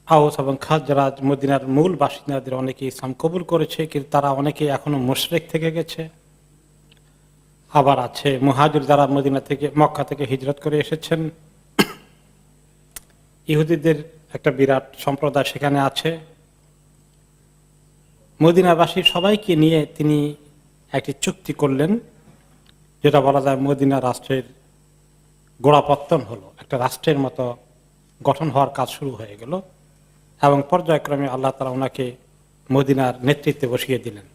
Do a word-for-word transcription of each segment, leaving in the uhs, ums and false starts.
আউস এবং খাজরাজ মদিনার মূল বাসিন্দাদের অনেকে ইসলাম কবুল করেছে, কিন্তু তারা অনেকে এখনো মুশরিক থেকে গেছে। আবার আছে মুহাজির যারা মদিনা থেকে মক্কা থেকে হিজরত করে এসেছেন। ইহুদিদের একটা বিরাট সম্প্রদায় সেখানে আছে। মদিনাবাসী সবাইকে নিয়ে তিনি একটি চুক্তি করলেন, যেটা বলা যায় মদিনা রাষ্ট্রের গোড়াপত্তন হলো, একটা রাষ্ট্রের মতো গঠন হওয়ার কাজ শুরু হয়ে গেল এবং পর্যায়ক্রমে আল্লাহ তাআলা ওনাকে মদিনার নেতৃত্বে বসিয়ে দিলেন।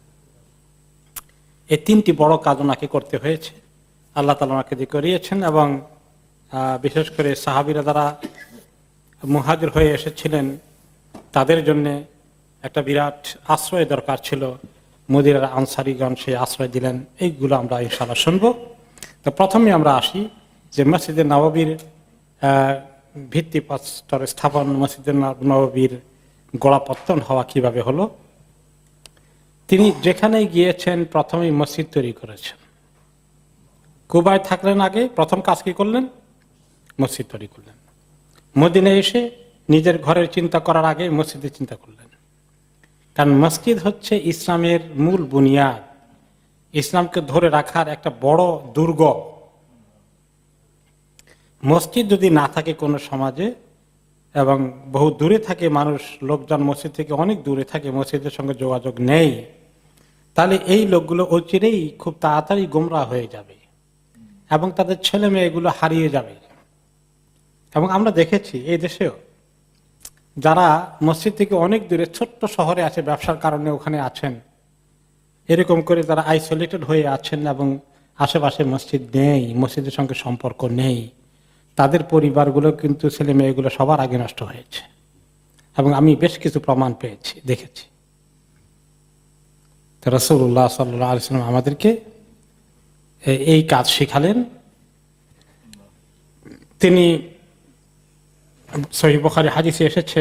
এই তিনটি বড় কাজ ওনাকে করতে হয়েছে, আল্লাহ তাআলা ওনাকে দিয়ে করিয়েছেন। এবং বিশেষ করে সাহাবীরা যারা মুহাজির হয়ে এসেছিলেন তাদের জন্য একটা বিরাট আশ্রয় দরকার ছিল, মদিনার আনসারীগণ সেই আশ্রয় দিলেন। এইগুলো আমরা ইনশাআল্লাহ শুনব। তো প্রথমে আমরা আসি যে মসজিদে নববীর ভিত্তিপ্রস্তর স্থাপন, মসজিদে নববীর গোড়াপত্তন হওয়া কিভাবে হলো। তিনি যেখানে গিয়েছেন প্রথমেই মসজিদ তৈরি করেছেন। কুবায় থাকলেন, আগে প্রথম কাজ কি করলেন? মসজিদ তৈরি করলেন। মদিনায় এসে নিজের ঘরের চিন্তা করার আগে মসজিদের চিন্তা করলেন, কারণ মসজিদ হচ্ছে ইসলামের মূল বুনিয়াদ, ইসলামকে ধরে রাখার একটা বড় দুর্গ। মসজিদ যদি না থাকে কোনো সমাজে এবং বহু দূরে থাকে মানুষ, লোকজন মসজিদ থেকে অনেক দূরে থাকে, মসজিদের সঙ্গে যোগাযোগ নেই, তাহলে এই লোকগুলো অচিরেই খুব তাড়াতাড়ি গোমরা হয়ে যাবে এবং তাদের ছেলে মেয়েগুলো হারিয়ে যাবে। এবং আমরা দেখেছি এই দেশেও যারা মসজিদ থেকে অনেক দূরে ছোট্ট শহরে আছে, ব্যবসার কারণে ওখানে আছেন, এরকম করে তারা আইসোলেটেড হয়ে আছেন এবং আশেপাশে মসজিদ নেই, মসজিদের সঙ্গে সম্পর্ক নেই, তাদের পরিবারগুলো কিন্তু ছেলে মেয়েগুলো সবার আগে নষ্ট হয়েছে। এবং আমি বেশ কিছু প্রমাণ পেয়েছি, দেখেছি। তো রাসূলুল্লাহ সাল্লাল্লাহু আলাইহি ওয়াসাল্লাম আমাদেরকে এই কাজ শিখালেন। তিনি সহিহ বুখারী হাদিসে এসেছে,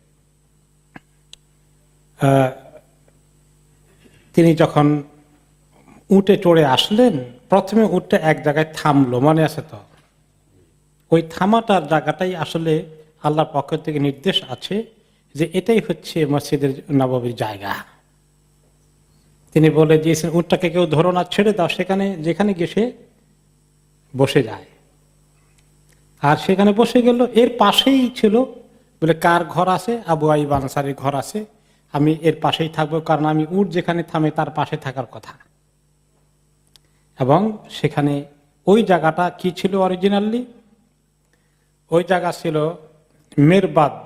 তিনি যখন উটে চড়ে আসলেন, প্রথমে উটটা এক জায়গায় থামলো, মনে আছে তো? ওই থামাটার জায়গাটাই আসলে আল্লাহর পক্ষ থেকে নির্দেশ আছে যে এটাই হচ্ছে মসজিদের নববীর জায়গা। তিনি বলে দিয়েছেন, উটটাকে কেউ ধরো না, ছেড়ে দাও, সেখানে যেখানে গিয়ে সে বসে যায়। আর সেখানে বসে গেল। এর পাশেই ছিল, বলে কার ঘর আছে? আবু আইয়ুব আনসারীর ঘর আছে, আমি এর পাশেই থাকবো, কারণ আমি উট যেখানে থামে তার পাশে থাকার কথা। এবং সেখানে ওই জায়গাটা কি ছিল অরিজিনালি? ওই জায়গা ছিল মেরবাদ,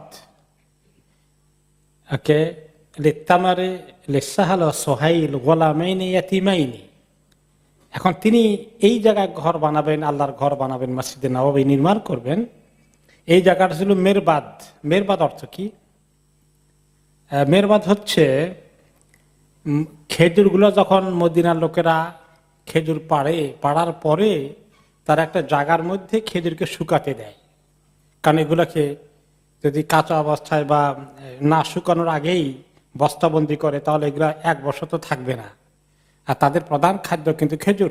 ওকে লিতামারে লিসাহাল সোহাইল গোলামাইনি ইয়াতিমাইনি। এখন তিনি এই জায়গায় ঘর বানাবেন, আল্লাহর ঘর বানাবেন, মসজিদে নববী নির্মাণ করবেন। এই জায়গাটা ছিল মেরবাদ। মেরবাদ অর্থ কি? মেরবাদ হচ্ছে খেজুরগুলো যখন মদিনার লোকেরা খেজুর পাড়ে, পাড়ার পরে তার একটা জায়গার মধ্যে খেজুরকে শুকাতে দেয়, কারণ এগুলোকে যদি কাঁচা অবস্থায় বা না শুকানোর আগেই বস্তাবন্দি করে তাহলে এগুলো এক বছর তো থাকবে না, আর তাদের প্রধান খাদ্য কিন্তু খেজুর।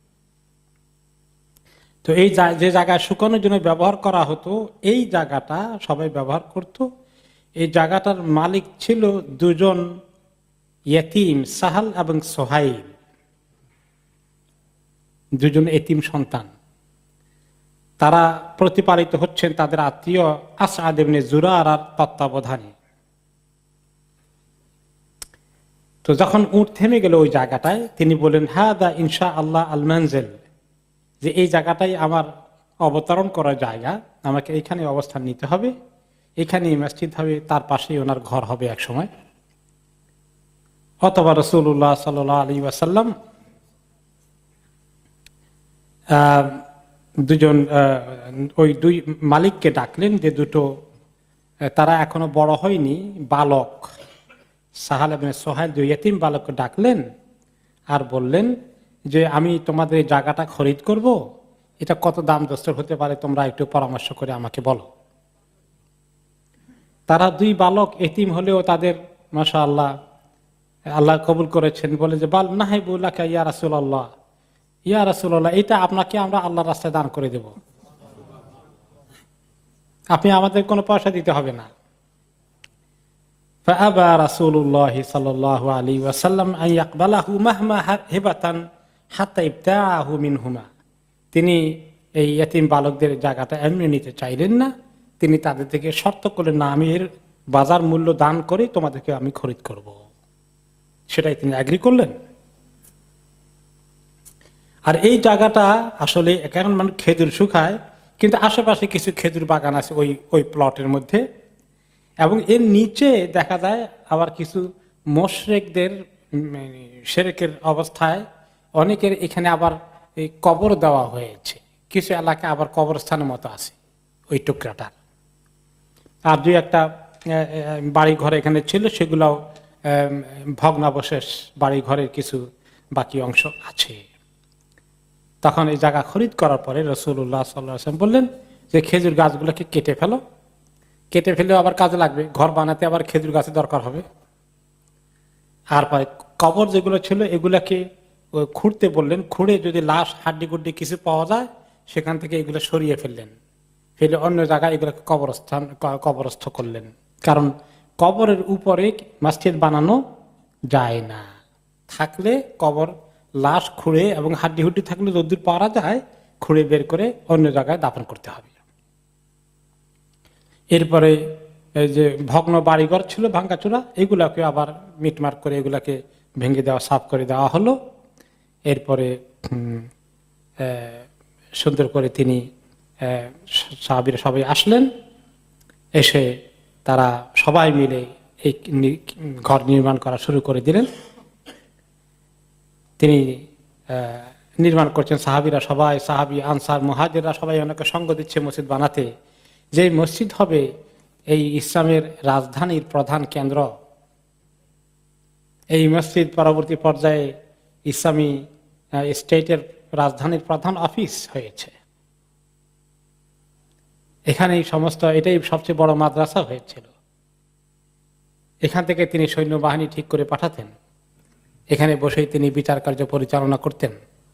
তো এই যে জায়গায় শুকানোর জন্য ব্যবহার করা হতো, এই জায়গাটা সবাই ব্যবহার করত। এই জায়গাটার মালিক ছিল দুজন ইয়েতিম, সাহাল এবং সোহাইল, দুজন এতিম সন্তান। তারা প্রতিপালিত হচ্ছেন তাদের আত্মীয় আসআদ ইবনে জুরারার তত্ত্বাবধানে। তো যখন উট থেমে গেল ওই জায়গাটায়, তিনি বলেন, হাদা ইনশা আল্লাহ আল মানজিল, যে এই জায়গাটাই আমার অবতরণ করার জায়গা, আমাকে এইখানে অবস্থান নিতে হবে, এখানেই মসজিদ হবে, তার পাশেই ওনার ঘর হবে এক সময়। অথবা রাসূলুল্লাহ সাল্লাল্লাহু আলাইহি ওয়াসাল্লাম আহ দুজন ওই দুই মালিককে ডাকলেন, যে দুটো তারা এখনো বড় হয়নি বালক, সাহাল এবং সোহাইল, দুই ইয়েতিম বালককে ডাকলেন আর বললেন যে আমি তোমাদের এই জায়গাটা খরিদ করব, এটা কত দাম দস্ত হতে পারে, তোমরা একটু পরামর্শ করে আমাকে বলো। তারা দুই বালক এতিম হলেও তাদের মাশাআল্লাহ আল্লাহ কবুল করেছেন, বলে যে বাল নাহিবুল্লাহ ইয়া রাসূলুল্লাহ, ইয়া রাসূলুল্লাহ, এটা আপনাকে আমরা আল্লাহর রাস্তায় দান করে দেব, আপনি আমাদের কোনো পয়সা দিতে হবে না, فأبى رسول الله صلى الله عليه وسلم أن يقبله مهما هبة حتى ابتاعه منهما। তিনি এই ইয়তীম বালকদের জায়গাটা এমনি নিতে চাইলেন না, তিনি তাদের থেকে শর্ত করলেন না, আমি এর বাজার মূল্য দান করে তোমাদেরকে আমি খরিদ করব, সেটাই তিনি এগ্রি করলেন। আর এই জায়গাটা আসলে এখন মানুষ খেজুর শুকায়, কিন্তু আশেপাশে কিছু খেজুর বাগান আছে ওই ওই প্লটের মধ্যে, এবং এর নিচে দেখা যায় আবার কিছু মোশরেকদের শিরকের অবস্থায় অনেকের এখানে আবার এই কবর দেওয়া হয়েছে, কিছু এলাকা আবার কবরস্থানের মতো আছে ওই টুকরাটার। আর দুই একটা বাড়ি ঘর এখানে ছিল, সেগুলোও ভগ্নাবশেষ বাড়ি ঘরের কিছু বাকি অংশ আছে। তখন এই জায়গা খরিদ করার পরে রাসূলুল্লাহ সাল্লাল্লাহু আলাইহি ওয়াসাল্লাম বললেন যে খেজুর গাছগুলোকে কেটে ফেলো, কেটে ফেলেও আবার কাজে লাগবে, ঘর বানাতে আবার খেজুর গাছের দরকার হবে। আর পরে কবর যেগুলো ছিল এগুলাকে খুঁড়তে বললেন, খুঁড়ে যদি লাশ হাড্ডি গুড্ডি কিছু পাওয়া যায় সেখান থেকে এগুলো সরিয়ে ফেললেন, ফেলে অন্য জায়গায় এগুলোকে কবরস্থান কবরস্থ করলেন। কারণ কবরের উপরে মসজিদ বানানো যায় না, থাকলে কবর লাশ খুঁড়ে এবং হাড্ডি হুড্ডি থাকলে যদ্দূর পাওয়া যায় খুঁড়ে বের করে অন্য জায়গায় দাফন করতে হবে। এরপরে এই যে ভগ্ন বাড়িঘর ছিল ভাঙ্গাচোরা, এগুলাকে আবার মিটমাট করে এগুলাকে ভেঙে দেওয়া, সাফ করে দেওয়া হলো। এরপরে সুন্দর করে তিনি সাহাবীরা সবাই আসলেন, এসে তারা সবাই মিলে এই ঘর নির্মাণ করা শুরু করে দিলেন। তিনি নির্মাণ করছেন, সাহাবীরা সবাই, সাহাবী আনসার মুহাজিররা সবাই অনেকে সঙ্গ দিচ্ছে মসজিদ বানাতে। যে মসজিদ হবে এই ইসলামের রাজধানীর প্রধান কেন্দ্র, এই মসজিদ পরবর্তী পর্যায়ে ইসলামী স্টেটের রাজধানীর প্রধান অফিস হয়েছে। এখানে সমস্ত, এটাই সবচেয়ে বড় মাদ্রাসা হয়েছিল। এখান থেকে তিনি সৈন্যবাহিনী ঠিক করে পাঠাতেন, এখানে বসেই তিনি বিচার কার্য পরিচালনা করতেন।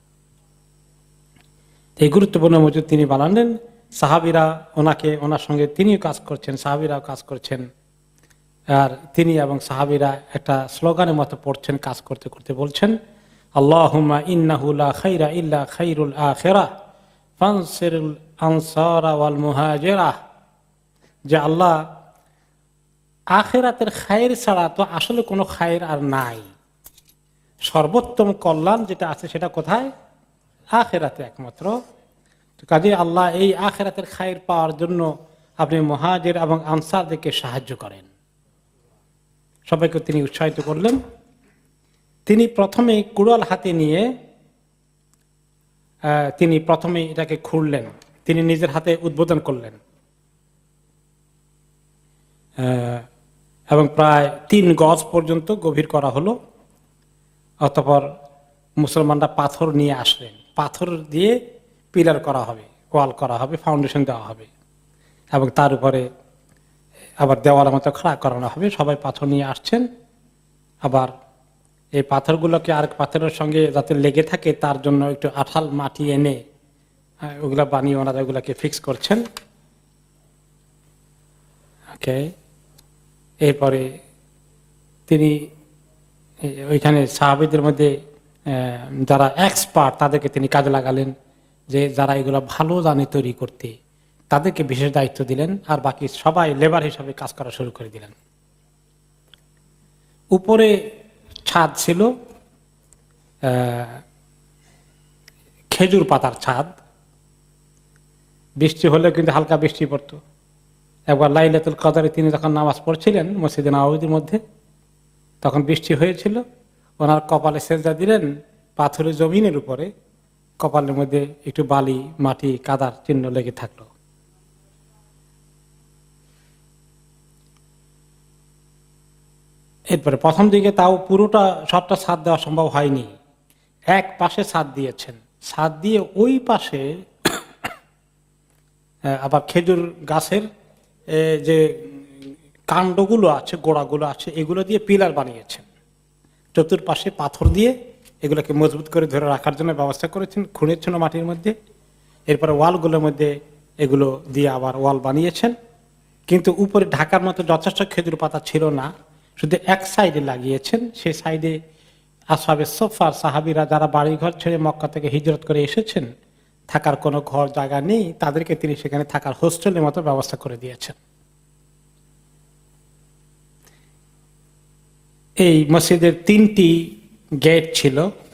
এই গুরুত্বপূর্ণ মসজিদ তিনি বানালেন। সাহাবীরা ওনাকে, ওনার সঙ্গে তিনিও কাজ করছেন, সাহাবীরাও কাজ করছেন। আর তিনি এবং সাহাবীরা একটা স্লোগানের মতো পড়ছেন, কাজ করতে করতে বলছেন, আল্লাহুম্মা ইন্নাহু লা খাইরা ইল্লা খাইরুল আখিরাহ ফানসিরুল আনসারা ওয়াল মুহাজিরা। যে আল্লাহ, আখিরাতের খায়ের ছাড়া তো আসলে কোনো খায়ের আর নাই। সর্বোত্তম কল্যাণ যেটা আছে সেটা কোথায়? আখিরাতে একমাত্র। কাজে আল্লাহ এই আখিরাতের খায়ের পাওয়ার জন্য আপনি মুহাজির এবং আনসারদেরকে সাহায্য করেন। সবাইকে তিনি উৎসাহিত করলেন। তিনি প্রথমে কুড়াল হাতে নিয়ে তিনি প্রথমে এটাকে খুঁড়লেন, তিনি নিজের হাতে উদ্বোধন করলেন এবং প্রায় তিন গজ পর্যন্ত গভীর করা হলো। অতঃপর মুসলমানরা পাথর নিয়ে আসলেন, পাথর দিয়ে পিলার করা হবে, ওয়াল করা হবে, ফাউন্ডেশন দেওয়া হবে এবং তার উপরে আবার দেওয়ালের মতো খাড়া করানো হবে। সবাই পাথর নিয়ে আসছেন। আবার এই পাথরগুলোকে আরেক পাথরের সঙ্গে যাতে লেগে থাকে তার জন্য একটু আঠাল মাটি এনে ওগুলা বানিয়ে ওনারা ওগুলাকে ফিক্স করছেন। ওকে, এরপরে তিনি ওইখানে সাহাবীদের মধ্যে যারা এক্সপার্ট তাদেরকে তিনি কাজে লাগালেন, যে যারা এগুলো ভালো জানে তৈরি করতে, তাদেরকে বিশেষ দায়িত্ব দিলেন। আর বাকি সবাই লেবার হিসাবে কাজ করা শুরু করে দিলেন। উপরে ছাদ ছিল খেজুর পাতার ছাদ, বৃষ্টি হলে কিন্তু হালকা বৃষ্টি পড়তো। একবার লাইলাতুল কদরে তিনি যখন নামাজ পড়ছিলেন মসজিদে নববীর মধ্যে, তখন বৃষ্টি হয়েছিল। ওনার কপালে সেজদা দিলেন পাথরের জমিনের উপরে, কপালের মধ্যে একটু বালি, মাটি, কাদার চিহ্ন লেগে থাকলো। এরপরে প্রথম দিকে তাও পুরোটা সবটা ছাদ দেওয়া সম্ভব হয়নি, এক পাশে ছাদ দিয়েছেন। ছাদ দিয়ে ওই পাশে আবার খেজুর গাছের যে কাণ্ডগুলো আছে, গোড়াগুলো আছে, এগুলো দিয়ে পিলার বানিয়েছেন। চতুর্পাশে পাথর দিয়ে এগুলোকে মজবুত করে ধরে রাখার জন্য ব্যবস্থা করেছেন, খুঁড়েছেন মাটির মধ্যে। এরপরে ওয়ালগুলোর মধ্যে এগুলো দিয়ে আবার ওয়াল বানিয়েছেন। কিন্তু উপরে ঢাকার মতো যথেষ্ট খেজুর পাতা ছিল না, শুধু এক সাইডে লাগিয়েছেন। সেই সাইডে আসহাবে সোফার সাহাবীরা যারা বাড়িঘর ছেড়ে মক্কা থেকে হিজরত করে এসেছেন, থাকার কোনো ঘর জায়গা নেই, তাদেরকে তিনি সেখানে থাকার হোস্টেলের মতো ব্যবস্থা করে দিয়েছেন। এই মসজিদের তিনটি গেট ছিল,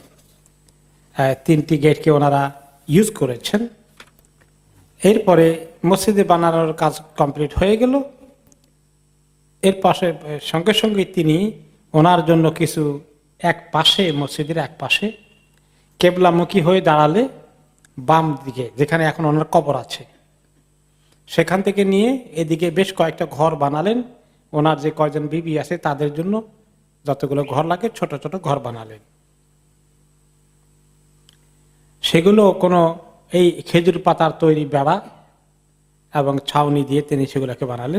তিনটি গেটকে ওনারা ইউজ করেছেন। এরপরে মসজিদে বানানোর কাজ কমপ্লিট হয়ে গেল। এর পাশে সঙ্গে সঙ্গে তিনি ওনার জন্য কিছু এক পাশে, মসজিদের এক পাশে কেবলামুখী হয়ে দাঁড়ালে বাম দিকে, যেখানে এখন ওনার কবর আছে, সেখান থেকে নিয়ে এদিকে বেশ কয়েকটা ঘর বানালেন। ওনার যে কয়জন বিবি আছে তাদের জন্য যতগুলো ঘর লাগে ছোট ছোট ঘর বানালেন। সেগুলো কোনো এই খেজুর পাতার তৈরি বেড়া এবং ছাউনি দিয়ে তিনি সেগুলোকে বানালেন।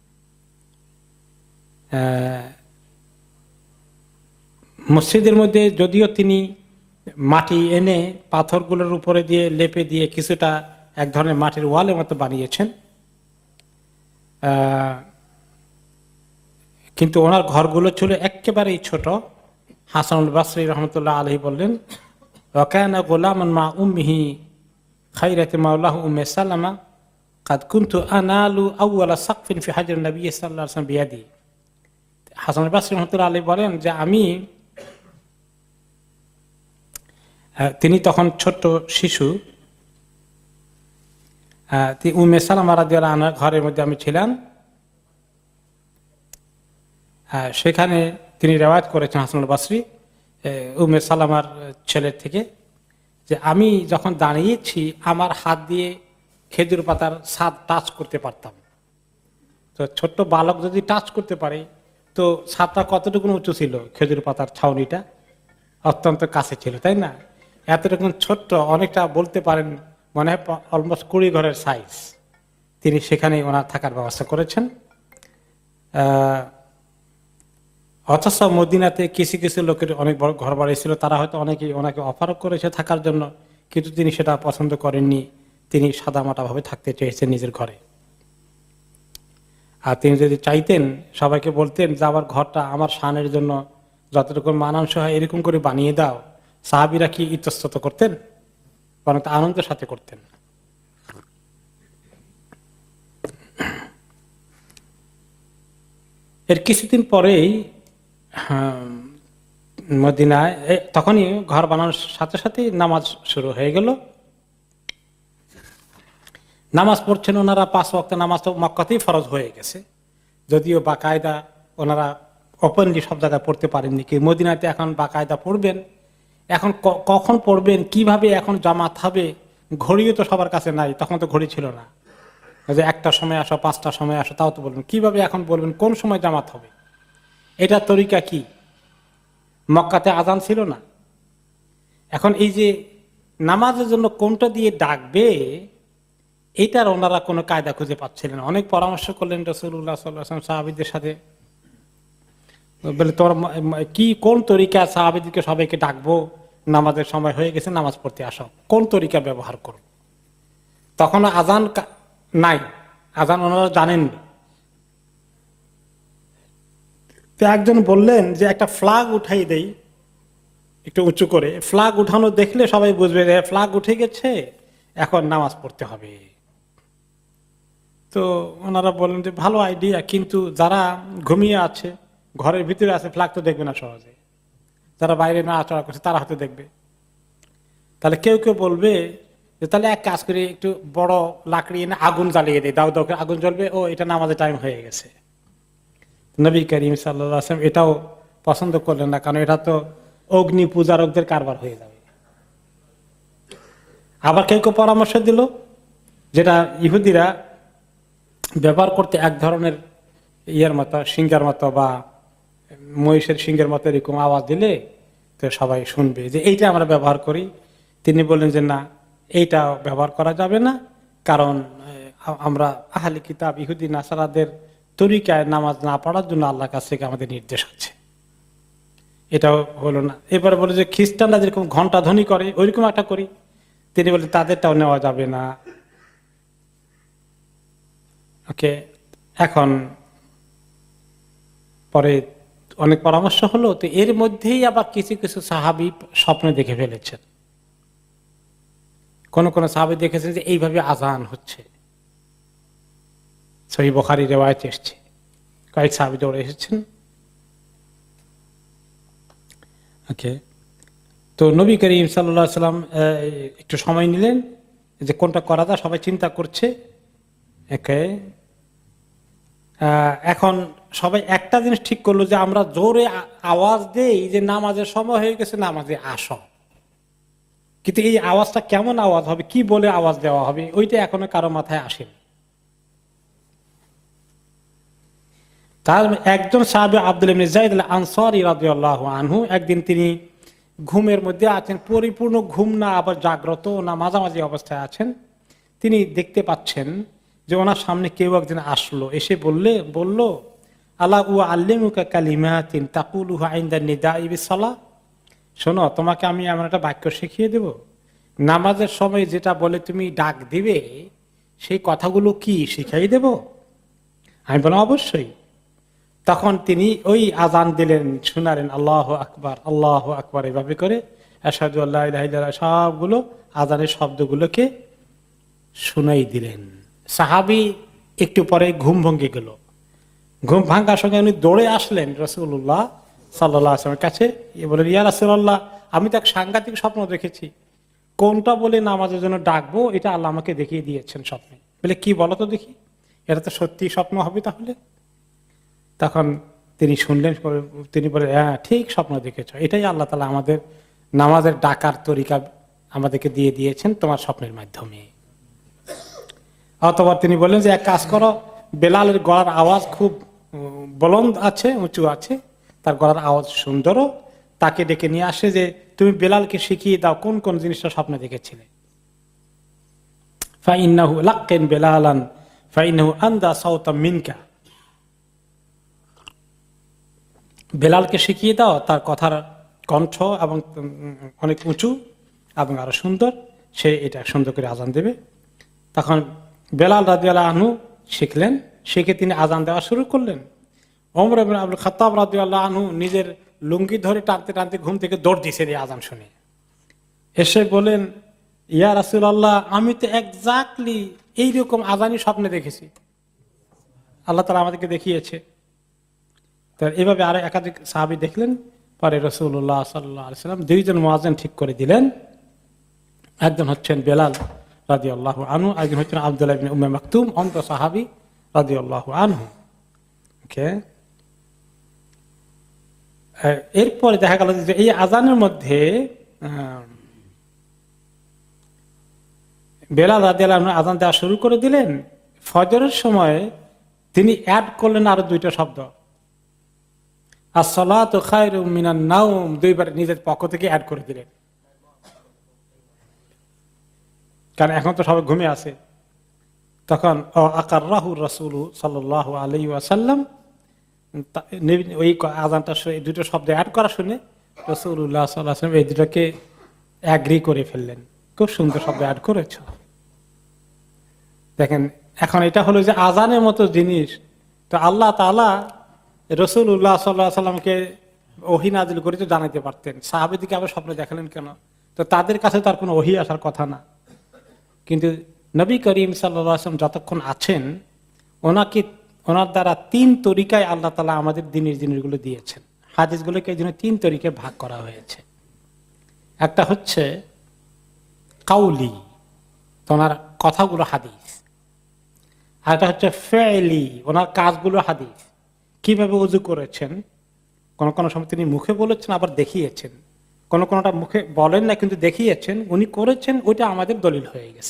মসজিদের মধ্যে যদিও তিনি মাটি এনে পাথরগুলোর উপরে দিয়ে লেপে দিয়ে কিছুটা এক ধরনের মাটির ওয়ালের মতো বানিয়েছেন, কিন্তু ওনার ঘরগুলো ছিল একেবারেই ছোট। হাসানুল বাসরি রহমতুল্লাহ আলাইহি বললেন, ওয়াকানা গোলামান মা উম্মিহি খাইরাতি মাওলাহু উম্মে সালামা কাদ কুনতু আনালু আউওয়ালা সাকফিন ফি হাজরিন নবী সাল্লাল্লাহু আলাইহি ওয়াসাল্লাম বিয়াদি। হাসানুল বাসরি রহমতুল্লাহ আলাইহি বলেন যে আমি, তিনি তখন ছোট্ট শিশু, উম্মে সালামা রাদিয়াল্লাহু আনহার ঘরের মধ্যে আমি ছিলাম। সেখানে তিনি রিওয়ায়াত করেছেন হাসানুল বাসরি উম্মে সালামার ছেলের থেকে, যে আমি যখন দাঁড়িয়েছি আমার হাত দিয়ে খেজুর পাতার ছাদ টাচ করতে পারতাম। তো ছোট্ট বালক যদি টাচ করতে পারে তো ছাদটা কতটুকু উঁচু ছিল, খেজুর পাতার ছাউনিটা অত্যন্ত কাছে ছিল, তাই না? এতটুকু ছোট্ট, অনেকটা বলতে পারেন মনে হয় অলমোস্ট কুড়ি ঘরের সাইজ। তিনি সেখানে ওনার থাকার ব্যবস্থা করেছেন। আহ অথচ মদিনাতে কিছু কিছু লোকের অনেক বড় ঘর বাড়ি ছিল, তারা হয়তো অনেকেই ওনাকে অফারও করেছে থাকার জন্য, কিন্তু তিনি সেটা পছন্দ করেননি। তিনি সাদামাটা ভাবে থাকতে চেয়েছেন নিজের ঘরে। আর তিনি যদি চাইতেন সবাইকে বলতেন যে আমার ঘরটা আমার শানের জন্য যতটুকু মানানসই হয় এরকম করে বানিয়ে দাও, সাহাবীরা কি ইতস্তত করতেন? বরং তা আনন্দের সাথে করতেন। এর কিছুদিন পরেই মদিনায় তখনই ঘর বানানোর সাথে সাথে নামাজ শুরু হয়ে গেল। নামাজ পড়ছেন ওনারা, পাঁচ ওয়াক্ত নামাজ তো মক্কাতেই ফরজ হয়ে গেছে, যদিও বাকায়দা ওনারা ওপেনলি সব জায়গায় পড়তে পারেননি। কি মদিনাতে এখন বাকায়দা পড়বেন, এখন কখন পড়বেন, কিভাবে এখন জামাত হবে, ঘড়িও তো সবার কাছে নাই, তখন তো ঘড়ি ছিল না যে একটা সময় আসো পাঁচটার সময় আসো, তাও তো বলবেন কিভাবে এখন বলবেন কোন সময় জামাত হবে, এটা তরিকা কি? মক্কাতে আজান ছিল না। এখন এই যে নামাজের জন্য কোনটা দিয়ে ডাকবে, এইটার ওনারা কোনো কায়দা খুঁজে পাচ্ছিলেন। অনেক পরামর্শ করলেন রাসূলুল্লাহ সাল্লাল্লাহু আলাইহি ওয়াসাল্লাম সাহাবীদের সাথে, বলে তোর কি কোন তরিকা সাহাবীদেরকে সবাইকে ডাকবো, নামাজের সময় হয়ে গেছে নামাজ পড়তে আসো, কোন তরিকা ব্যবহার করব? তখন আজান নাই, আজান ওনারা জানেননি। তো একজন বললেন যে একটা ফ্ল্যাগ উঠাই দেই একটু উঁচু করে, ফ্ল্যাগ উঠানো দেখলে সবাই বুঝবে যে ফ্ল্যাগ উঠে গেছে, এখন নামাজ পড়তে হবে। তো ওনারা বললেন যে ভালো আইডিয়া, কিন্তু যারা ঘুমিয়ে আছে ঘরের ভিতরে আছে ফ্ল্যাগ তো দেখবে না সহজে, যারা বাইরে না আচরণ করছে তারা হয়তো দেখবে। তাহলে কেউ কেউ বলবে যে তাহলে এক কাজ করে একটু বড় লাকড়ি এনে আগুন জ্বালিয়ে দেয়, দাও দাও করে আগুন জ্বলবে, ও এটা নামাজের টাইম হয়ে গেছে। নবী করিম সাল্লাল্লাহু আলাইহি ওয়াসাল্লাম এটাও পছন্দ করলেন না, কারণ এটা তো অগ্নি পূজারকদের কারবার হয়ে যাবে। আবার কেউ কেউ পরামর্শ দিল, যেটা ইহুদিরা ব্যবহার করতে এক ধরনের ইয়ের মতো, সিংহের মতো বা মহিষের সিংহের মতো এরকম আওয়াজ দিলে তো সবাই শুনবে, যে এইটা আমরা ব্যবহার করি। তিনি বললেন যে না, এইটা ব্যবহার করা যাবে না, কারণ আমরা আহলে কিতাব ইহুদি নাসারাদের তরিকায় নামাজ না পড়ার জন্য আল্লাহর কাছ থেকে আমাদের নির্দেশ আছে। এটাও হলো না। এবারে বলে যে খ্রিস্টানরা যেরকম ঘন্টা ধ্বনি করে ওইরকম একটা করি, তিনি বলেন তাদেরটাও নেওয়া যাবে না। ওকে, এখন পরে অনেক পরামর্শ হলো, তো এর মধ্যেই আবার কিছু কিছু সাহাবী স্বপ্নে দেখে ফেলেছেন। কোন কোন সাহাবী দেখেছেন যে এইভাবে আজান হচ্ছে, সহিহ বুখারী রিওয়ায়াত এসেছে, কয়েক সাহাবী দৌড়ে এসেছেন। ওকে, তো নবী করিম সাল্লাল্লাহু আলাইহি সাল্লাম একটু সময় নিলেন যে কোনটা করা যায়, সবাই চিন্তা করছে। ওকে, এখন সবাই একটা জিনিস ঠিক করলো যে আমরা জোরে আওয়াজ দেই যে নামাজের সময় হয়ে গেছে, নামাজে আসো। কিন্তু এই আওয়াজটা কেমন আওয়াজ হবে, কি বলে আওয়াজ দেওয়া হবে, ওইটা এখনো কারো মাথায় আসেনি। তার একজন সাহাবী আব্দুল্লাহ ইবনে যায়েদ আল আনসারী রাদিয়াল্লাহু আনহু, একদিন তিনি ঘুমের মধ্যে আছেন, পরিপূর্ণ ঘুম না আবার জাগ্রত না, মাঝামাঝি অবস্থায় আছেন। তিনি দেখতে পাচ্ছেন যে ওনার সামনে কেউ একজন আসলো, এসে বললে বলল আলা উ আল্লিমুকা কালিমাতিন তাকুলুহা ইনদা নিদাই বিসসালাহ, শোনো, তোমাকে আমি এমন একটা বাক্য শিখিয়ে দেব, নামাজের সময় যেটা বলে তুমি ডাক দিবে, সেই কথাগুলো কি শিখাই দেব? আমি বললাম অবশ্যই। তখন তিনি ওই আজান দিলেন, শোনালেন আল্লাহু আকবার আল্লাহু আকবার এভাবে করে, আশহাদু আল্লা ইলাহা ইল্লাল্লাহ, সবগুলো আজানের শব্দগুলোকে শুনাই দিলেন। সাহাবী একটু পরে ঘুম ভেঙে গেল। ঘুম ভাঙার সঙ্গে উনি দৌড়ে আসলেন রাসূলুল্লাহ সাল্লাল্লাহু আলাইহি ওয়াসাল্লামের কাছে, বলেন ইয়া রাসূলুল্লাহ, আমি তো এক সাংঘাতিক স্বপ্ন দেখেছি, কোনটা বলে নামাজের জন্য ডাকবো এটা আল্লাহ আমাকে দেখিয়ে দিয়েছেন স্বপ্নে। বলে কি বলো তো দেখি, এটা তো সত্যি স্বপ্ন হবে তাহলে? তখন তিনি শুনলেন, তিনি বলেন হ্যাঁ ঠিক স্বপ্ন দেখেছ, এটাই আল্লাহ তাআলা আমাদের নামাজের ডাকার তরিকা আমাদেরকে দিয়ে দিয়েছেন তোমার স্বপ্নের মাধ্যমে। অথবা তিনি বললেন যে এক কাজ করো, বেলালের গলার আওয়াজ খুব বলন্দ আছে, উঁচু আছে, তার গলার আওয়াজ সুন্দরও, তাকে ডেকে নিয়ে আসে যে তুমি বেলালকে শিখিয়ে দাও কোন কোন জিনিসটা স্বপ্নে দেখেছিলে। ফাইন্নাহু লাক্কিন বেলালান ফাইন্নাহু আনদা সাওতাম মিনকা, বেলালকে শিখিয়ে দাও, তার কথার কণ্ঠ এবং অনেক উঁচু এবং আরো সুন্দর, সে এটা সুন্দর করে আজান দেবে। তখন বেলাল রাদিয়াল্লাহু আনহু শিখলেন, শিখে তিনি আজান দেওয়া শুরু করলেন। ওমর ইবনে আব্দুল খাত্তাব রাদিয়াল্লাহু আনহু নিজের লুঙ্গি ধরে টানতে টানতে ঘুম থেকে দৌড় দিয়েছেন এই আজান শুনে। এসে বলেন ইয়া রাসূলুল্লাহ, আমি তো এক্স্যাক্টলি এইরকম আজানই স্বপ্নে দেখেছি, আল্লাহ তাআলা আমাদেরকে দেখিয়েছে। তার এভাবে আরো একাধিক সাহাবী দেখলেন। পরে রাসূলুল্লাহ সাল্লাল্লাহু আলাইহি ওয়াসাল্লাম দুইজন মুয়াজ্জিন ঠিক করে দিলেন, একজন হচ্ছেন বেলাল রাদিয়াল্লাহু আনহু, একজন হচ্ছেন আব্দুল্লাহ ইবনে উম্মে মাকতুম, অন্য সাহাবী রাদিয়াল্লাহু আনহু। ওকে, এরপরে দেখা গেল যে এই আজানের মধ্যে বেলাল রাদিয়াল্লাহু আনহু আজান দেওয়া শুরু করে দিলেন। ফজরের সময় তিনি অ্যাড করলেন আরো দুইটা শব্দ, আসসালাতু খায়রুম মিনান নাওম, দুইবার নিজের পক্ষ থেকে অ্যাড করে দিলেন, কারণ এখন তো সবাই ঘুমিয়ে আছে। তখন আকাররাহু রাসূল সাল্লাল্লাহু আলাইহি ওয়াসাল্লাম, ওই আজানটা দুটো শব্দ অ্যাড করা শুনে রাসূলুল্লাহ সাল্লাল্লাহু আলাইহি ওয়াসাল্লাম এই দুটোকে এগ্রি করে ফেললেন, খুব সুন্দর শব্দ অ্যাড করেছ। দেখেন, এখন এটা হলো যে আজানের মতো জিনিস, তো আল্লাহ তাআলা রাসূলুল্লাহ সাল্লাল্লাহু আলাইহি ওয়াসাল্লামকে ওহী নাযিল করে তো জানাতে পারতেন, সাহাবীদেরকে আবার স্বপ্নে দেখালেন কেন? তো তাদের কাছে তার কোনো ওহী আসার কথা না। কিন্তু নবী করিম সাল্লাল্লাহু আলাইহি ওয়াসাল্লাম যতক্ষণ আছেন, ওনাকে ওনার দ্বারা তিন তরিকায় আল্লাহ তাআলা আমাদের দ্বীনের জিনিসগুলো দিয়েছেন। হাদিসগুলোকে এই জন্য তিন তরিকায় ভাগ করা হয়েছে। একটা হচ্ছে কাউলি, ওনার কথাগুলো হাদিস, আর একটা হচ্ছে ফেলি, ওনার কাজগুলো হাদিস। কিভাবে ওযু করেছেন, কোন কোন সময় তিনি মুখে বলেছেন আবার দেখিয়েছেন, কোন কোনটা মুখে বলেন না কিন্তু দেখিয়েছেন, উনি করেছেন, ওইটা আমাদের দলিল হয়ে গেছে।